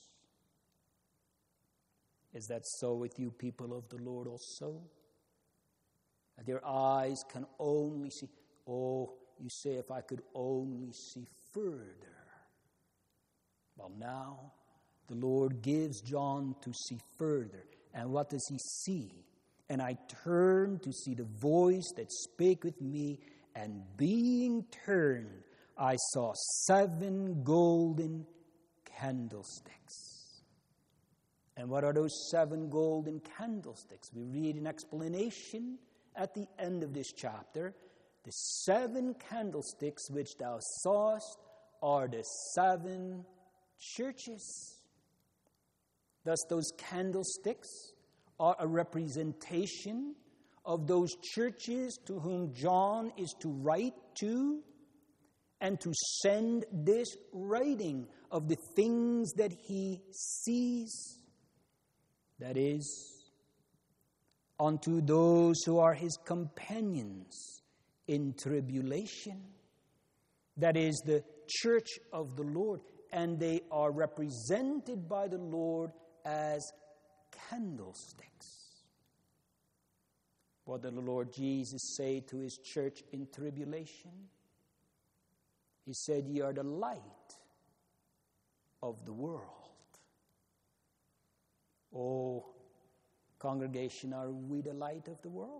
Is that so with you, people of the Lord, also? That your eyes can only see, oh, you say, if I could only see further. Well, now the Lord gives John to see further. And what does he see? And I turned to see the voice that spake with me, and being turned, I saw seven golden candlesticks. And what are those seven golden candlesticks? We read an explanation at the end of this chapter. The seven candlesticks which thou sawest are the seven churches. Thus, those candlesticks are a representation of those churches to whom John is to write to and to send this writing of the things that he sees. That is, unto those who are his companions in tribulation. That is the church of the Lord. And they are represented by the Lord as candlesticks. What did the Lord Jesus say to his church in tribulation? He said, ye are the light of the world. Oh, congregation, are we the light of the world?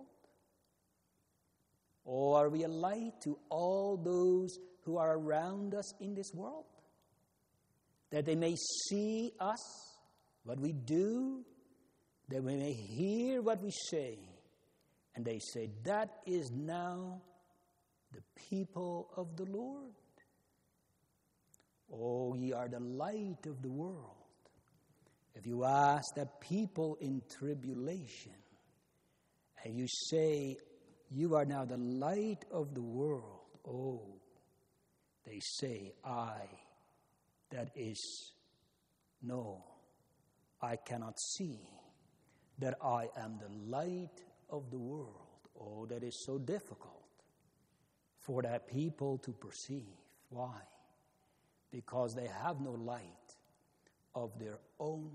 Or are we a light to all those who are around us in this world? That they may see us, what we do, that we may hear what we say, and they say, that is now the people of the Lord. Oh, ye are the light of the world. If you ask that people in tribulation, and you say, you are now the light of the world, oh, they say, I, that is, no, I cannot see that I am the light of the world. Oh, that is so difficult for that people to perceive. Why? Because they have no light of their own.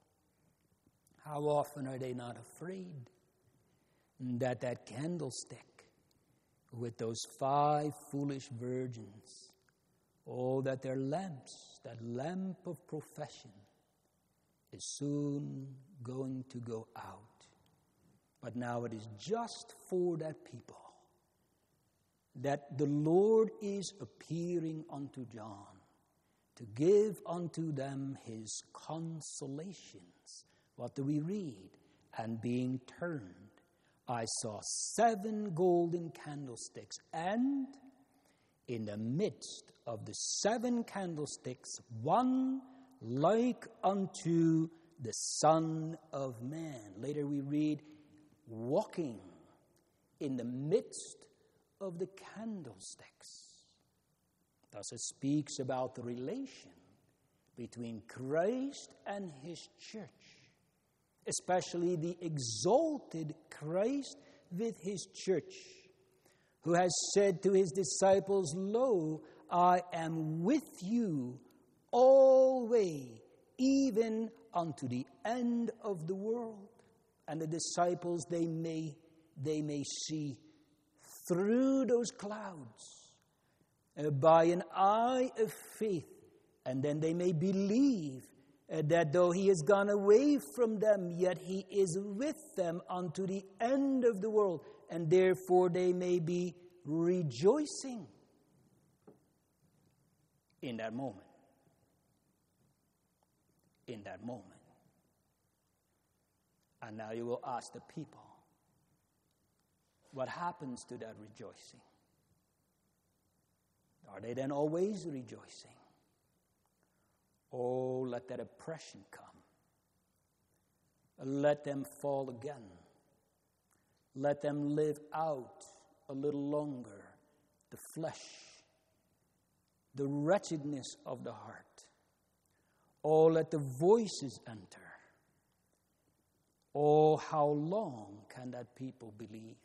How often are they not afraid that that candlestick with those five foolish virgins, oh, that their lamps, that lamp of profession, is soon going to go out. But now it is just for that people that the Lord is appearing unto John to give unto them his consolations. What do we read? And being turned, I saw seven golden candlesticks, and in the midst of the seven candlesticks, one like unto the Son of Man. Later we read, walking in the midst of the candlesticks. Thus it speaks about the relation between Christ and his church, especially the exalted Christ with his church, who has said to his disciples, lo, I am with you always, even unto the end of the world. And the disciples, they may, they may see through those clouds uh, by an eye of faith, and then they may believe uh, that though he has gone away from them, yet he is with them unto the end of the world, and therefore they may be rejoicing in that moment. In that moment. And now you will ask the people, what happens to that rejoicing? Are they then always rejoicing? Oh, let that oppression come. Let them fall again. Let them live out a little longer the flesh. the wretchedness of the heart. Oh, let the voices enter. Oh, how long can that people believe?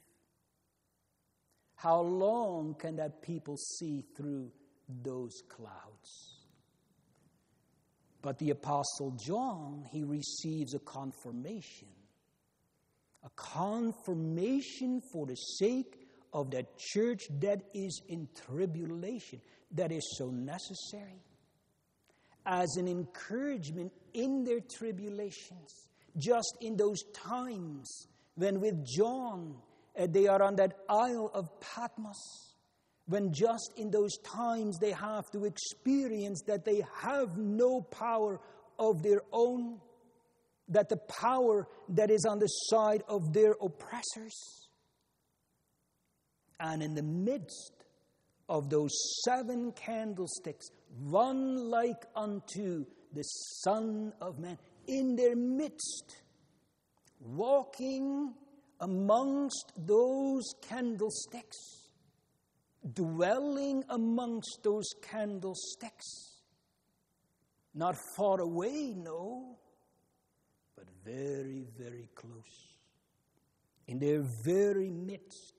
How long can that people see through those clouds? But the Apostle John, he receives a confirmation. A confirmation for the sake of that church that is in tribulation, that is so necessary. As an encouragement in their tribulations, just in those times when with John uh, they are on that Isle of Patmos, when just in those times they have to experience that they have no power of their own, that the power that is on the side of their oppressors. And in the midst of those seven candlesticks, one like unto the Son of Man, in their midst, walking amongst those candlesticks, dwelling amongst those candlesticks, not far away, no, but very, very close, in their very midst,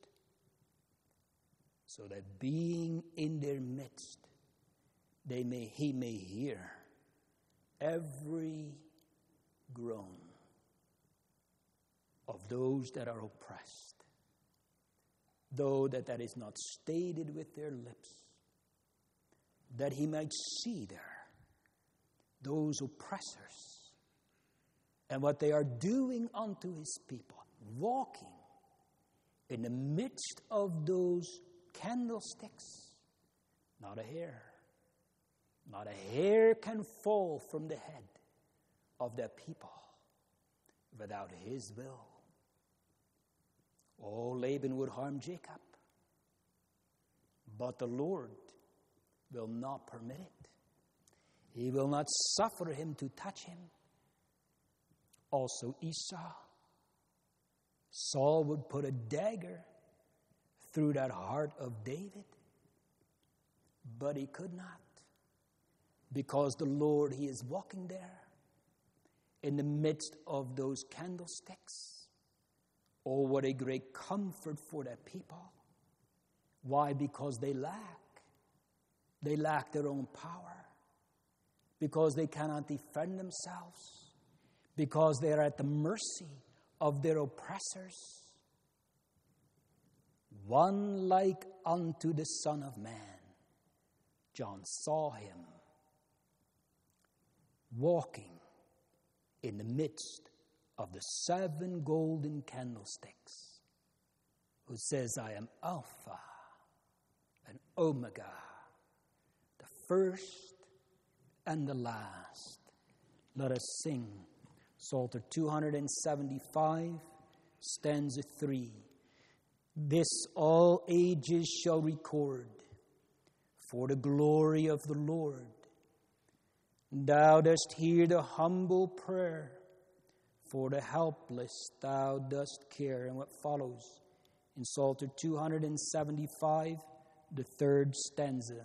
so that being in their midst, they may he may hear every groan of those that are oppressed, though that that is not stated with their lips, that he might see there those oppressors and what they are doing unto his people, walking in the midst of those candlesticks. Not a hair, not a hair can fall from the head of their people without his will. Oh, Laban would harm Jacob, but the Lord will not permit it. He will not suffer him to touch him. Also Esau. Saul would put a dagger through that heart of David, but he could not, because the Lord, he is walking there in the midst of those candlesticks. Oh, what a great comfort for that people. Why? Because they lack. They lack their own power. Because they cannot defend themselves. Because they are at the mercy of their oppressors. One like unto the Son of Man. John saw him walking in the midst of the seven golden candlesticks, who says, I am Alpha and Omega, the first and the last. Let us sing Psalter two seventy-five, stanza three. This all ages shall record, for the glory of the Lord. Thou dost hear the humble prayer, for the helpless thou dost care. And what follows in Psalter two seventy-five, the third stanza.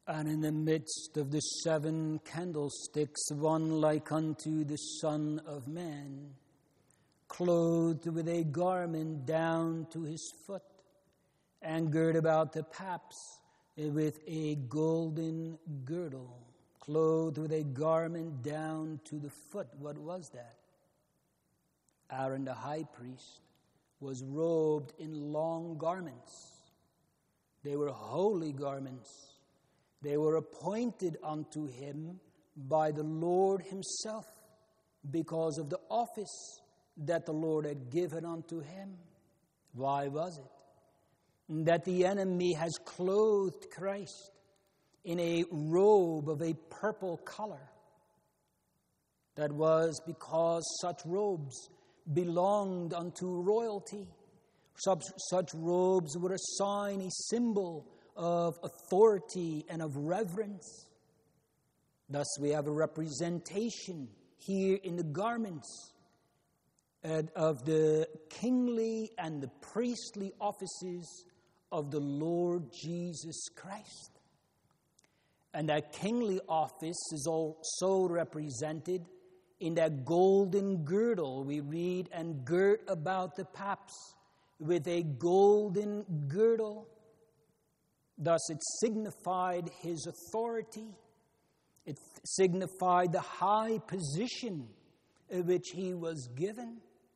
And in the midst of the seven candlesticks, one like unto the Son of Man, clothed with a garment down to his foot, and girt about the paps with a golden girdle. Clothed with a garment down to the foot. What was that? Aaron the high priest was robed in long garments. They were holy garments. They were appointed unto him by the Lord himself because of the office that the Lord had given unto him. Why was it? That the enemy has clothed Christ in a robe of a purple color. That was because such robes belonged unto royalty. Such, such robes were a sign, a symbol of authority and of reverence. Thus we have a representation here in the garments uh, of the kingly and the priestly offices of the Lord Jesus Christ. And that kingly office is also represented in that golden girdle. We read, and girt about the paps with a golden girdle. Thus it signified his authority. It signified the high position which he was given.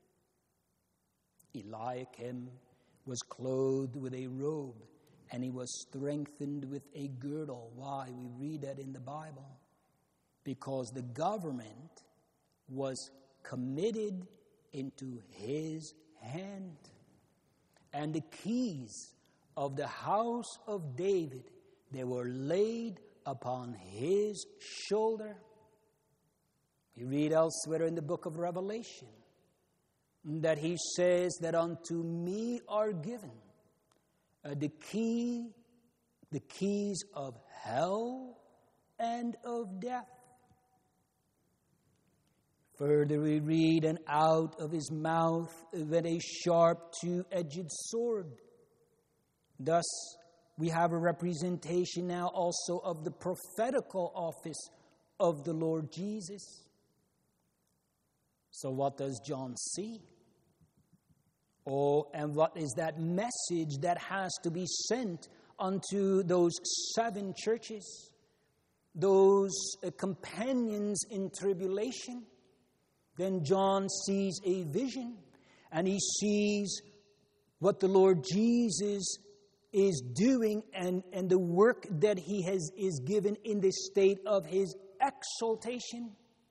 Eliakim was clothed with a robe, and he was strengthened with a girdle. Why? We read that in the Bible. Because the government was committed into his hand. And the keys of the house of David, they were laid upon his shoulder. We read elsewhere in the book of Revelation that he says that unto me are given uh, the key, the keys of hell and of death. Further we read, and out of his mouth went a sharp two-edged sword. Thus we have a representation now also of the prophetical office of the Lord Jesus. So what does John see? Oh, and what is that message that has to be sent unto those seven churches, those uh, companions in tribulation? Then John sees a vision, and he sees what the Lord Jesus is doing and, and the work that he has is given in this state of his exaltation.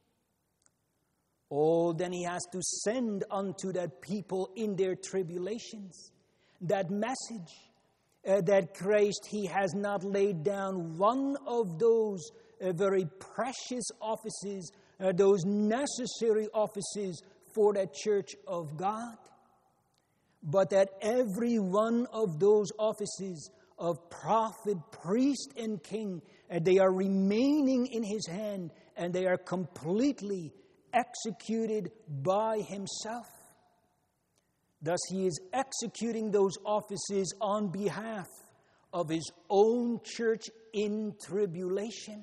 Oh, then he has to send unto that people in their tribulations that message uh, that Christ, he has not laid down one of those uh, very precious offices, uh, those necessary offices for the church of God, but that every one of those offices of prophet, priest, and king, uh, they are remaining in his hand, and they are completely executed by himself. Thus he is executing those offices on behalf of his own church in tribulation.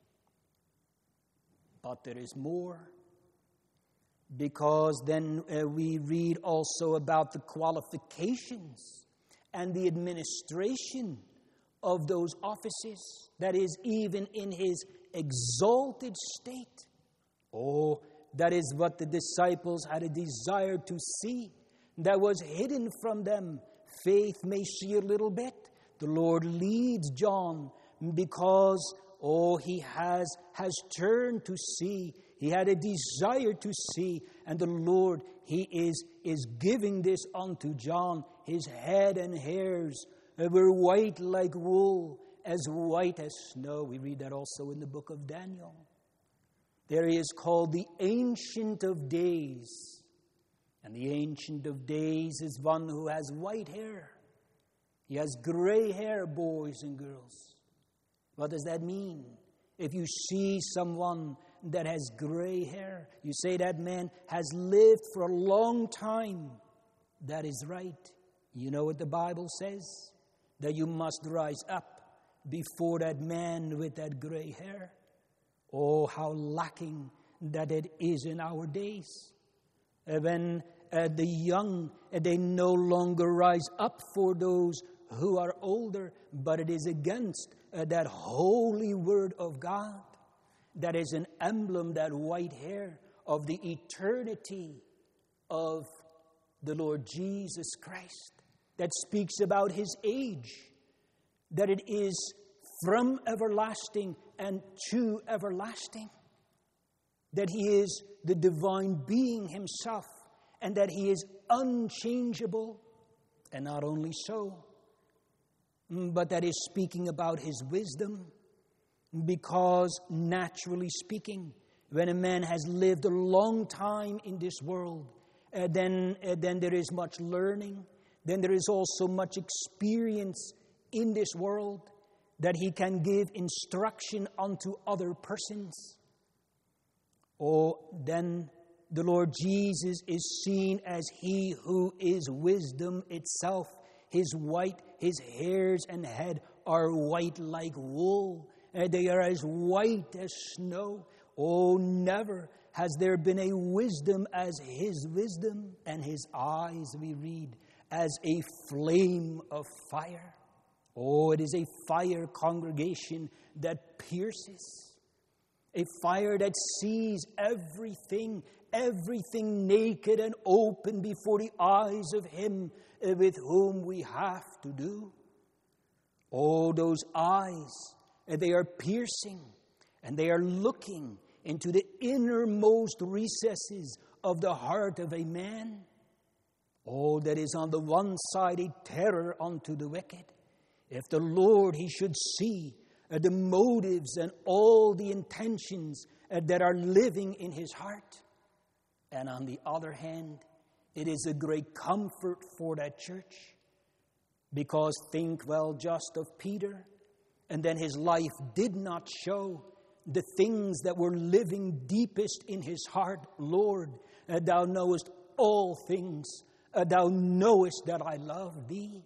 But there is more, because then uh, we read also about the qualifications and the administration of those offices, that is, even in his exalted state. Oh, that is what the disciples had a desire to see, that was hidden from them. Faith may see a little bit. The Lord leads John because, oh, he has, has turned to see. He had a desire to see, and the Lord, he is, is giving this unto John. His head and hairs were white like wool, as white as snow. We read that also in the book of Daniel. There he is called the Ancient of Days. And the Ancient of Days is one who has white hair. He has gray hair, boys and girls. What does that mean? If you see someone that has gray hair, you say that man has lived for a long time. That is right. You know what the Bible says? That you must rise up before that man with that gray hair. Oh, how lacking that it is in our days. Uh, when uh, the young, uh, they no longer rise up for those who are older, but it is against uh, that holy word of God. That is an emblem, that white hair, of the eternity of the Lord Jesus Christ. That speaks about his age. That it is from everlasting and to everlasting. That he is the divine being himself. And that he is unchangeable. And not only so, but that is speaking about his wisdom. Because naturally speaking, when a man has lived a long time in this world, uh, then, uh, then there is much learning. Then there is also much experience in this world that he can give instruction unto other persons. Or then the Lord Jesus is seen as he who is wisdom itself. His white, his hairs and head are white like wool. And they are as white as snow. Oh, never has there been a wisdom as his wisdom, and his eyes, we read, as a flame of fire. Oh, it is a fire, congregation, that pierces. A fire that sees everything, everything naked and open before the eyes of him with whom we have to do. Oh, those eyes, they are piercing, and they are looking into the innermost recesses of the heart of a man. Oh, that is on the one side a terror unto the wicked. If the Lord, he should see uh, the motives and all the intentions uh, that are living in his heart. And on the other hand, it is a great comfort for that church. Because think well just of Peter. And then his life did not show the things that were living deepest in his heart. Lord, uh, thou knowest all things. Uh, thou knowest that I love thee.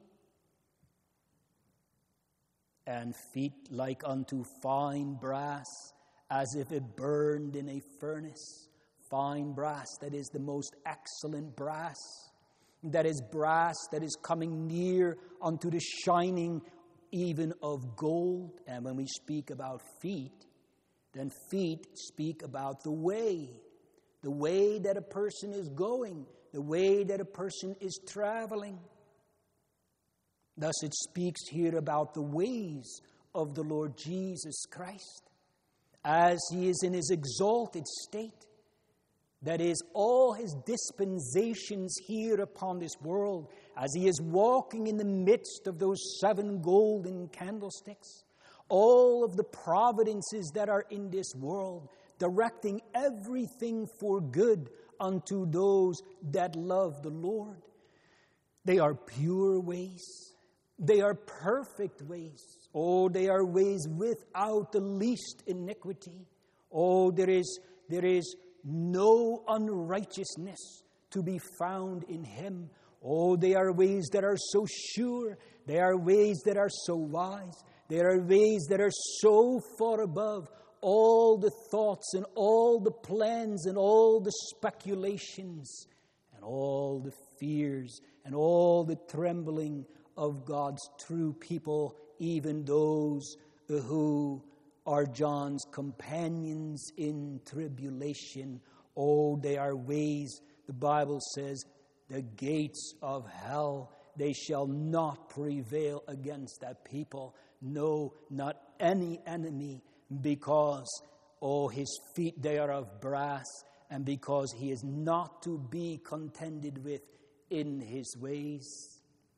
And feet like unto fine brass, as if it burned in a furnace. Fine brass, that is the most excellent brass. That is brass that is coming near unto the shining even of gold. And when we speak about feet, then feet speak about the way. The way that a person is going. The way that a person is traveling. Thus it speaks here about the ways of the Lord Jesus Christ. As he is in his exalted state. That is, all his dispensations here upon this world, as he is walking in the midst of those seven golden candlesticks, all of the providences that are in this world, directing everything for good unto those that love the Lord. They are pure ways. They are perfect ways. Oh, they are ways without the least iniquity. Oh, there is, there is no unrighteousness to be found in him. Oh, they are ways that are so sure. They are ways that are so wise. They are ways that are so far above all the thoughts and all the plans and all the speculations and all the fears and all the trembling of God's true people, even those who are John's companions in tribulation. Oh, they are ways, the Bible says, the gates of hell, they shall not prevail against that people. No, not any enemy, because, oh, his feet, they are of brass, and because he is not to be contended with in his ways.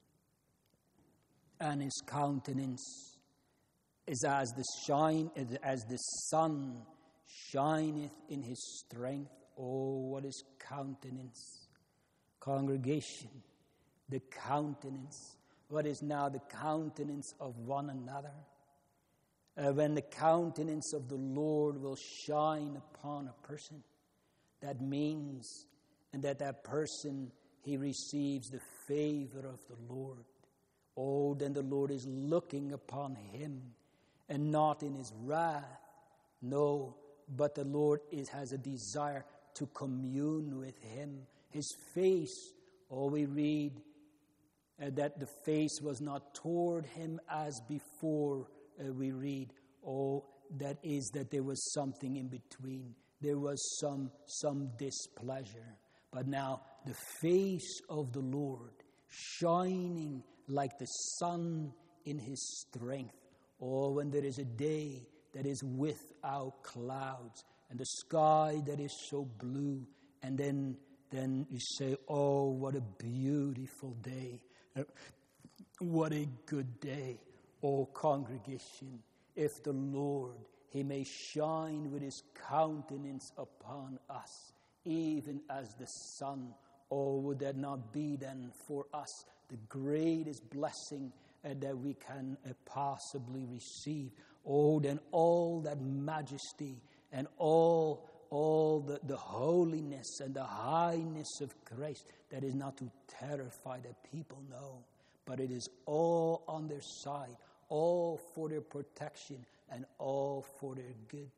And his countenance is as the shine, as the sun shineth in his strength. Oh, what is countenance? Congregation, the countenance. What is now the countenance of one another? Uh, when the countenance of the Lord will shine upon a person, that means and that that person, he receives the favor of the Lord. Oh, then the Lord is looking upon him. and not in his wrath. No, but the Lord is, has a desire to commune with him. His face, oh, we read uh, that the face was not toward him as before. Uh, we read, oh, that is that there was something in between. There was some, some displeasure. But now the face of the Lord shining like the sun in his strength. Oh, when there is a day that is without clouds and the sky that is so blue, and then, then you say, oh, what a beautiful day. Uh, what a good day. Oh, congregation, if the Lord, he may shine with his countenance upon us, even as the sun. Oh, would that not be then for us the greatest blessing uh, that we can uh, possibly receive? Oh, then all that majesty and all, all the, the holiness and the highness of Christ, that is not to terrify the people, no, but it is all on their side, all for their protection and all for their good.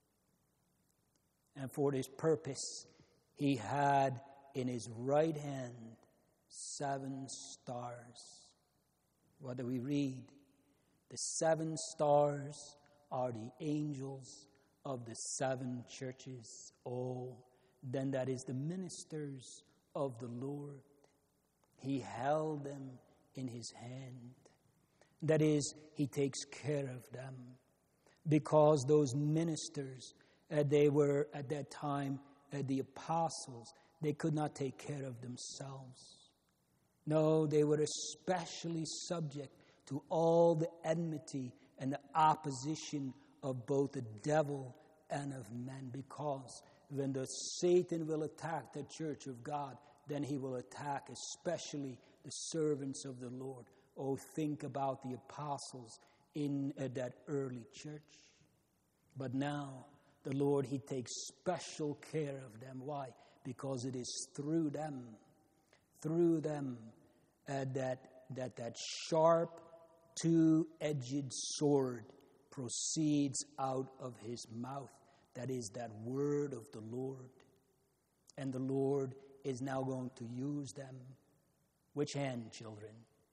And for this purpose, he had in his right hand seven stars. What do we read? The seven stars are the angels of the seven churches. Oh, then that is the ministers of the Lord. He held them in his hand. That is, he takes care of them. Because those ministers, uh, they were at that time uh, the apostles. They could not take care of themselves. No, they were especially subject to all the enmity and the opposition of both the devil and of men. Because when the Satan will attack the church of God, then he will attack especially the servants of the Lord. Oh, think about the apostles in uh, that early church. But now, the Lord, he takes special care of them. Why? Because it is through them, through them, uh, that, that that sharp, two-edged sword proceeds out of his mouth. That is that word of the Lord. And the Lord is now going to use them. Which hand, children?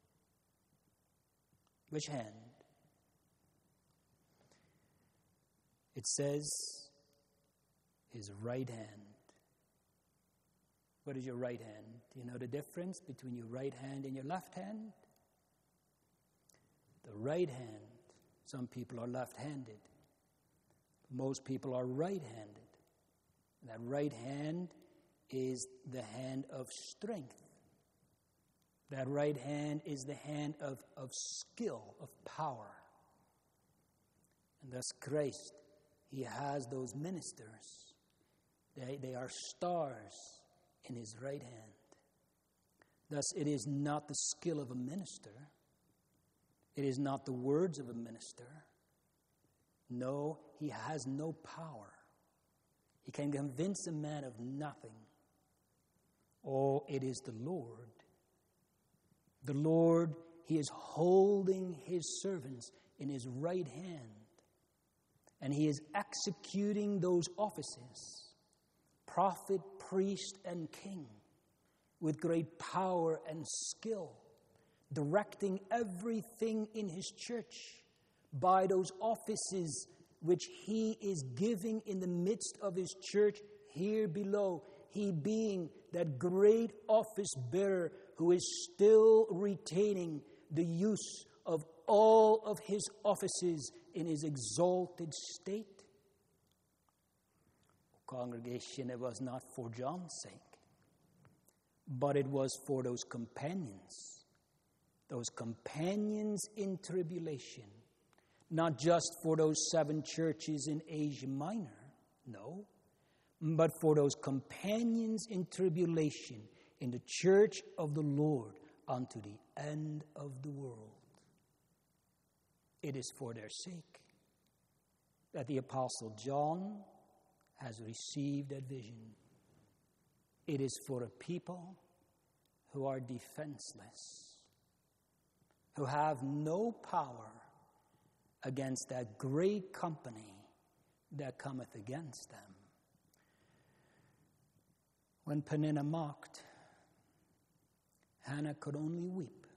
Which hand? It says his right hand. What is your right hand? Do you know the difference between your right hand and your left hand? The right hand, some people are left-handed. Most people are right-handed. And that right hand is the hand of strength. That right hand is the hand of, of skill, of power. And thus Christ, he has those ministers. They, they are stars in his right hand. Thus it is not the skill of a minister. It is not the words of a minister. No, he has no power. He can convince a man of nothing. Oh, it is the Lord. The Lord, he is holding his servants in his right hand. And he is executing those offices, prophet, priest, and king, with great power and skill, directing everything in his church by those offices which he is giving in the midst of his church here below. He being that great office bearer who is still retaining the use of all of his offices in his exalted state. Congregation, it was not for John's sake, but it was for those companions, those companions in tribulation, not just for those seven churches in Asia Minor, no, but for those companions in tribulation in the church of the Lord unto the end of the world. It is for their sake that the Apostle John has received that vision. It is for a people who are defenseless, who have no power against that great company that cometh against them. When Peninnah mocked, Hannah could only weep.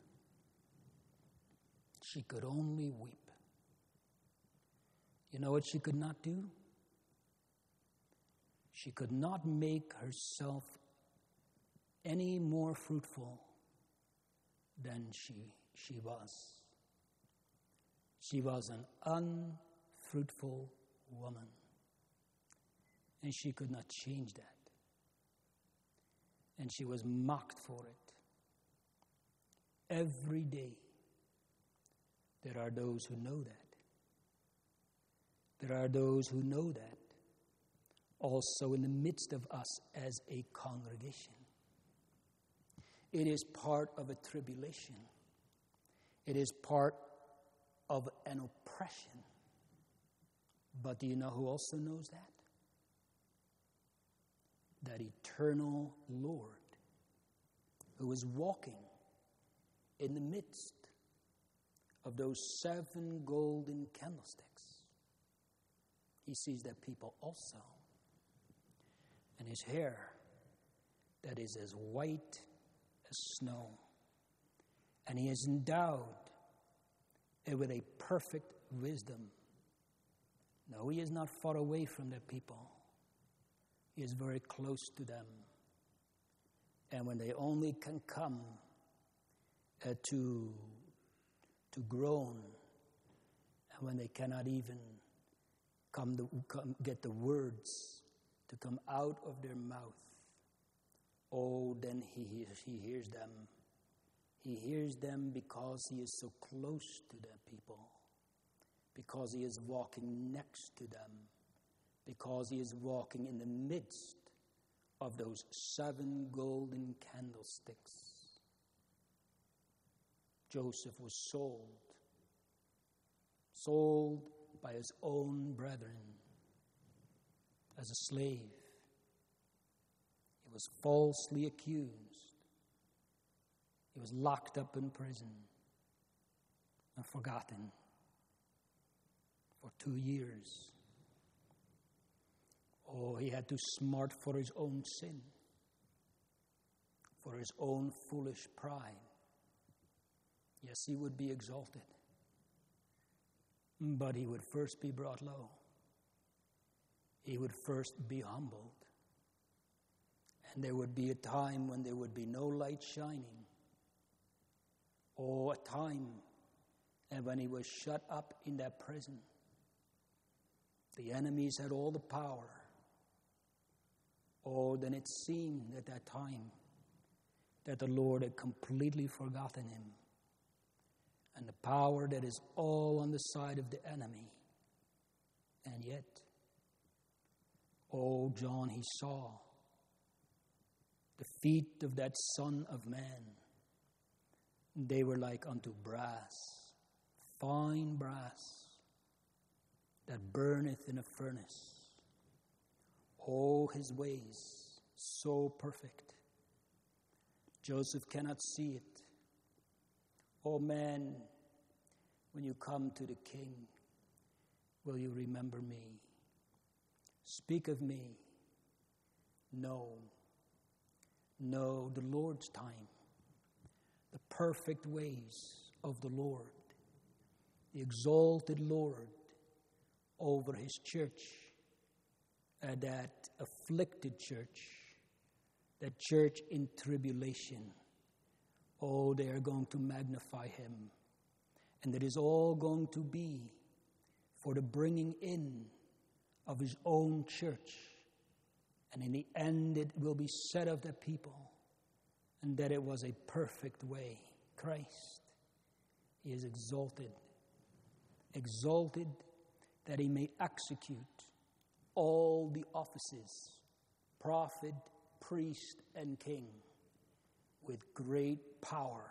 She could only weep. You know what she could not do? She could not make herself any more fruitful than she, she was. She was an unfruitful woman. And she could not change that. And she was mocked for it. Every day, there are those who know that. There are those who know that also in the midst of us as a congregation. It is part of a tribulation. It is part of an oppression. But do you know who also knows that? That eternal Lord who is walking in the midst of those seven golden candlesticks. He sees that people also. And his hair that is as white as snow. And he is endowed with a perfect wisdom. No, he is not far away from the people. He is very close to them. And when they only can come uh, to, to groan, and when they cannot even come to come, get the words to come out of their mouth, oh, then he hears, he hears them. He hears them because he is so close to the people, because he is walking next to them, because he is walking in the midst of those seven golden candlesticks. Joseph was sold, sold by his own brethren as a slave. He was falsely accused. He was locked up in prison and forgotten for two years. Oh, he had to smart for his own sin, for his own foolish pride. Yes, he would be exalted, but he would first be brought low. He would first be humbled. And there would be a time when there would be no light shining. Or a time and when he was shut up in that prison. The enemies had all the power. Oh, then it seemed at that time that the Lord had completely forgotten him. And the power that is all on the side of the enemy. And yet, oh, John, he saw the feet of that Son of Man. They were like unto brass, fine brass, that burneth in a furnace. Oh, his ways, so perfect. Joseph cannot see it. Oh, man, when you come to the king, will you remember me? Speak of me. No. No, the Lord's time. The perfect ways of the Lord. The exalted Lord over his church. Uh, that afflicted church. That church in tribulation. Oh, they are going to magnify him. And it is all going to be for the bringing in of his own church. And in the end, it will be said of the people, and that it was a perfect way. Christ, he is exalted. Exalted that he may execute all the offices, prophet, priest, and king, with great power.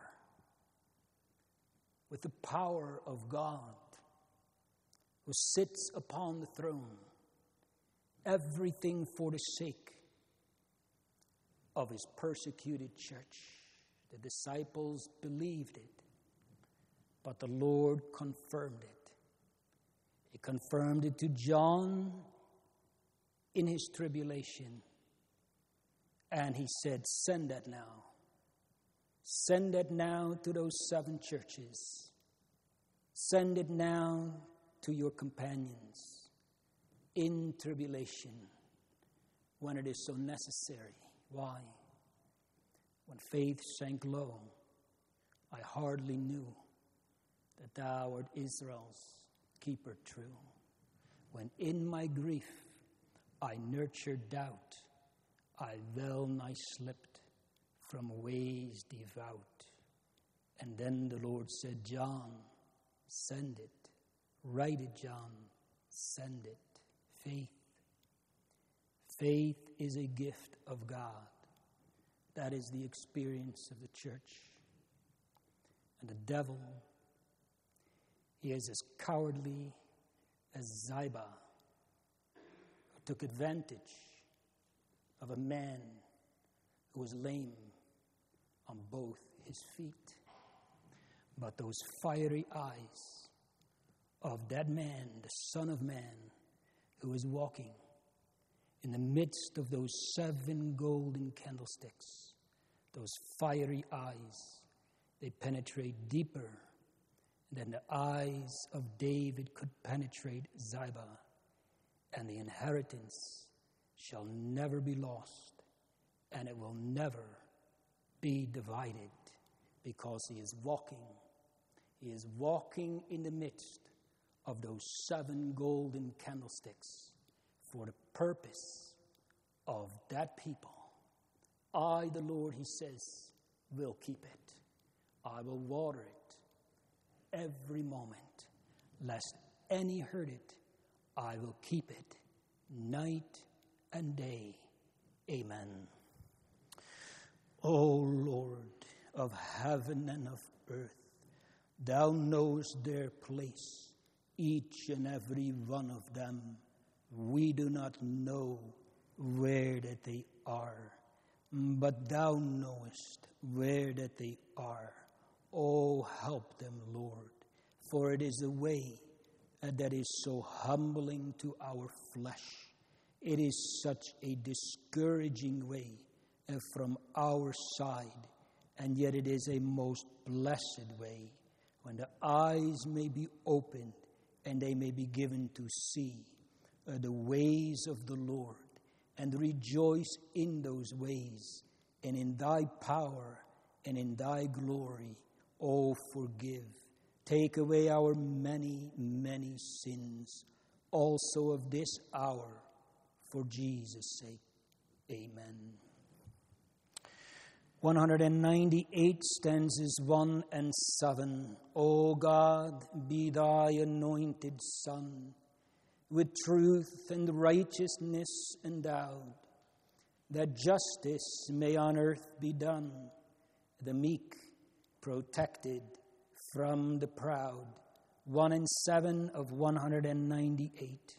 With the power of God, who sits upon the throne. Everything for the sake of his persecuted church. The disciples believed it, but the Lord confirmed it. He confirmed it to John in his tribulation. And he said, send that now. Send it now to those seven churches. Send it now to your companions in tribulation when it is so necessary. Why? When faith sank low, I hardly knew that thou art Israel's keeper true. When in my grief I nurtured doubt, I well nigh slipped from ways devout. And then the Lord said, John, send it. Write it, John. Send it. Faith. Faith is a gift of God. That is the experience of the church. And the devil, he is as cowardly as Ziba, who took advantage of a man who was lame on both his feet. But those fiery eyes of that man, the Son of Man, who was walking in the midst of those seven golden candlesticks, those fiery eyes, they penetrate deeper than the eyes of David could penetrate Ziba, and the inheritance shall never be lost, and it will never be divided, because he is walking. He is walking in the midst of those seven golden candlesticks for the purpose of that people. I, the Lord, he says, will keep it. I will water it every moment, lest any hurt it. I will keep it night and day. Amen. O Lord of heaven and of earth, thou knowest their place, each and every one of them. We do not know where that they are, but thou knowest where that they are. Oh, help them, Lord, for it is a way that is so humbling to our flesh. It is such a discouraging way from our side, and yet it is a most blessed way when the eyes may be opened and they may be given to see uh, the ways of the Lord, and rejoice in those ways and in thy power and in thy glory. Oh, forgive. Take away our many, many sins, also of this hour, for Jesus' sake. Amen. one ninety-eight stanzas one and seven. O God, be thy anointed Son, with truth and righteousness endowed, that justice may on earth be done, the meek protected from the proud. One and seven of one ninety-eight.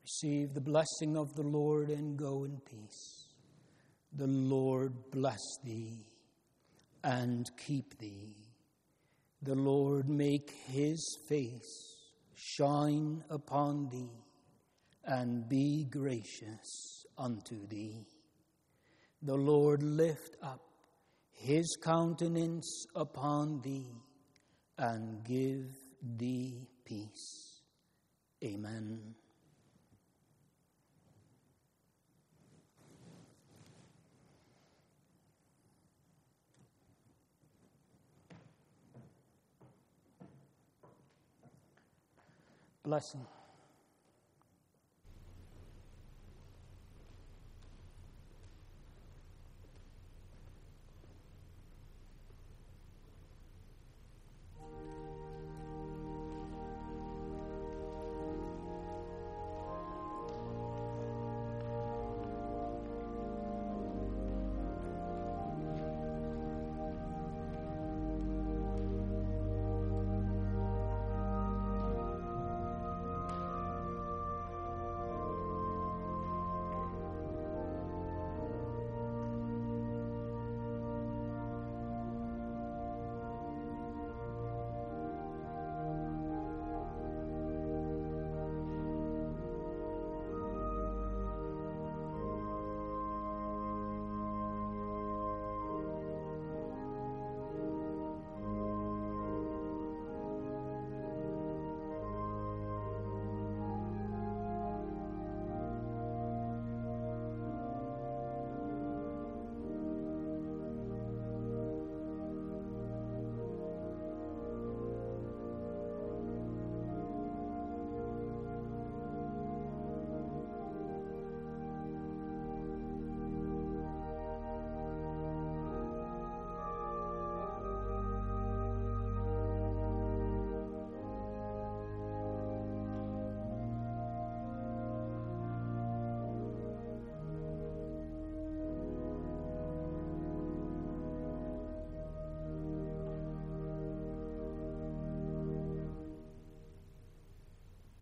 Receive the blessing of the Lord and go in peace. The Lord bless thee and keep thee. The Lord make his face shine upon thee and be gracious unto thee. The Lord lift up his countenance upon thee and give thee peace. Amen. Blessing.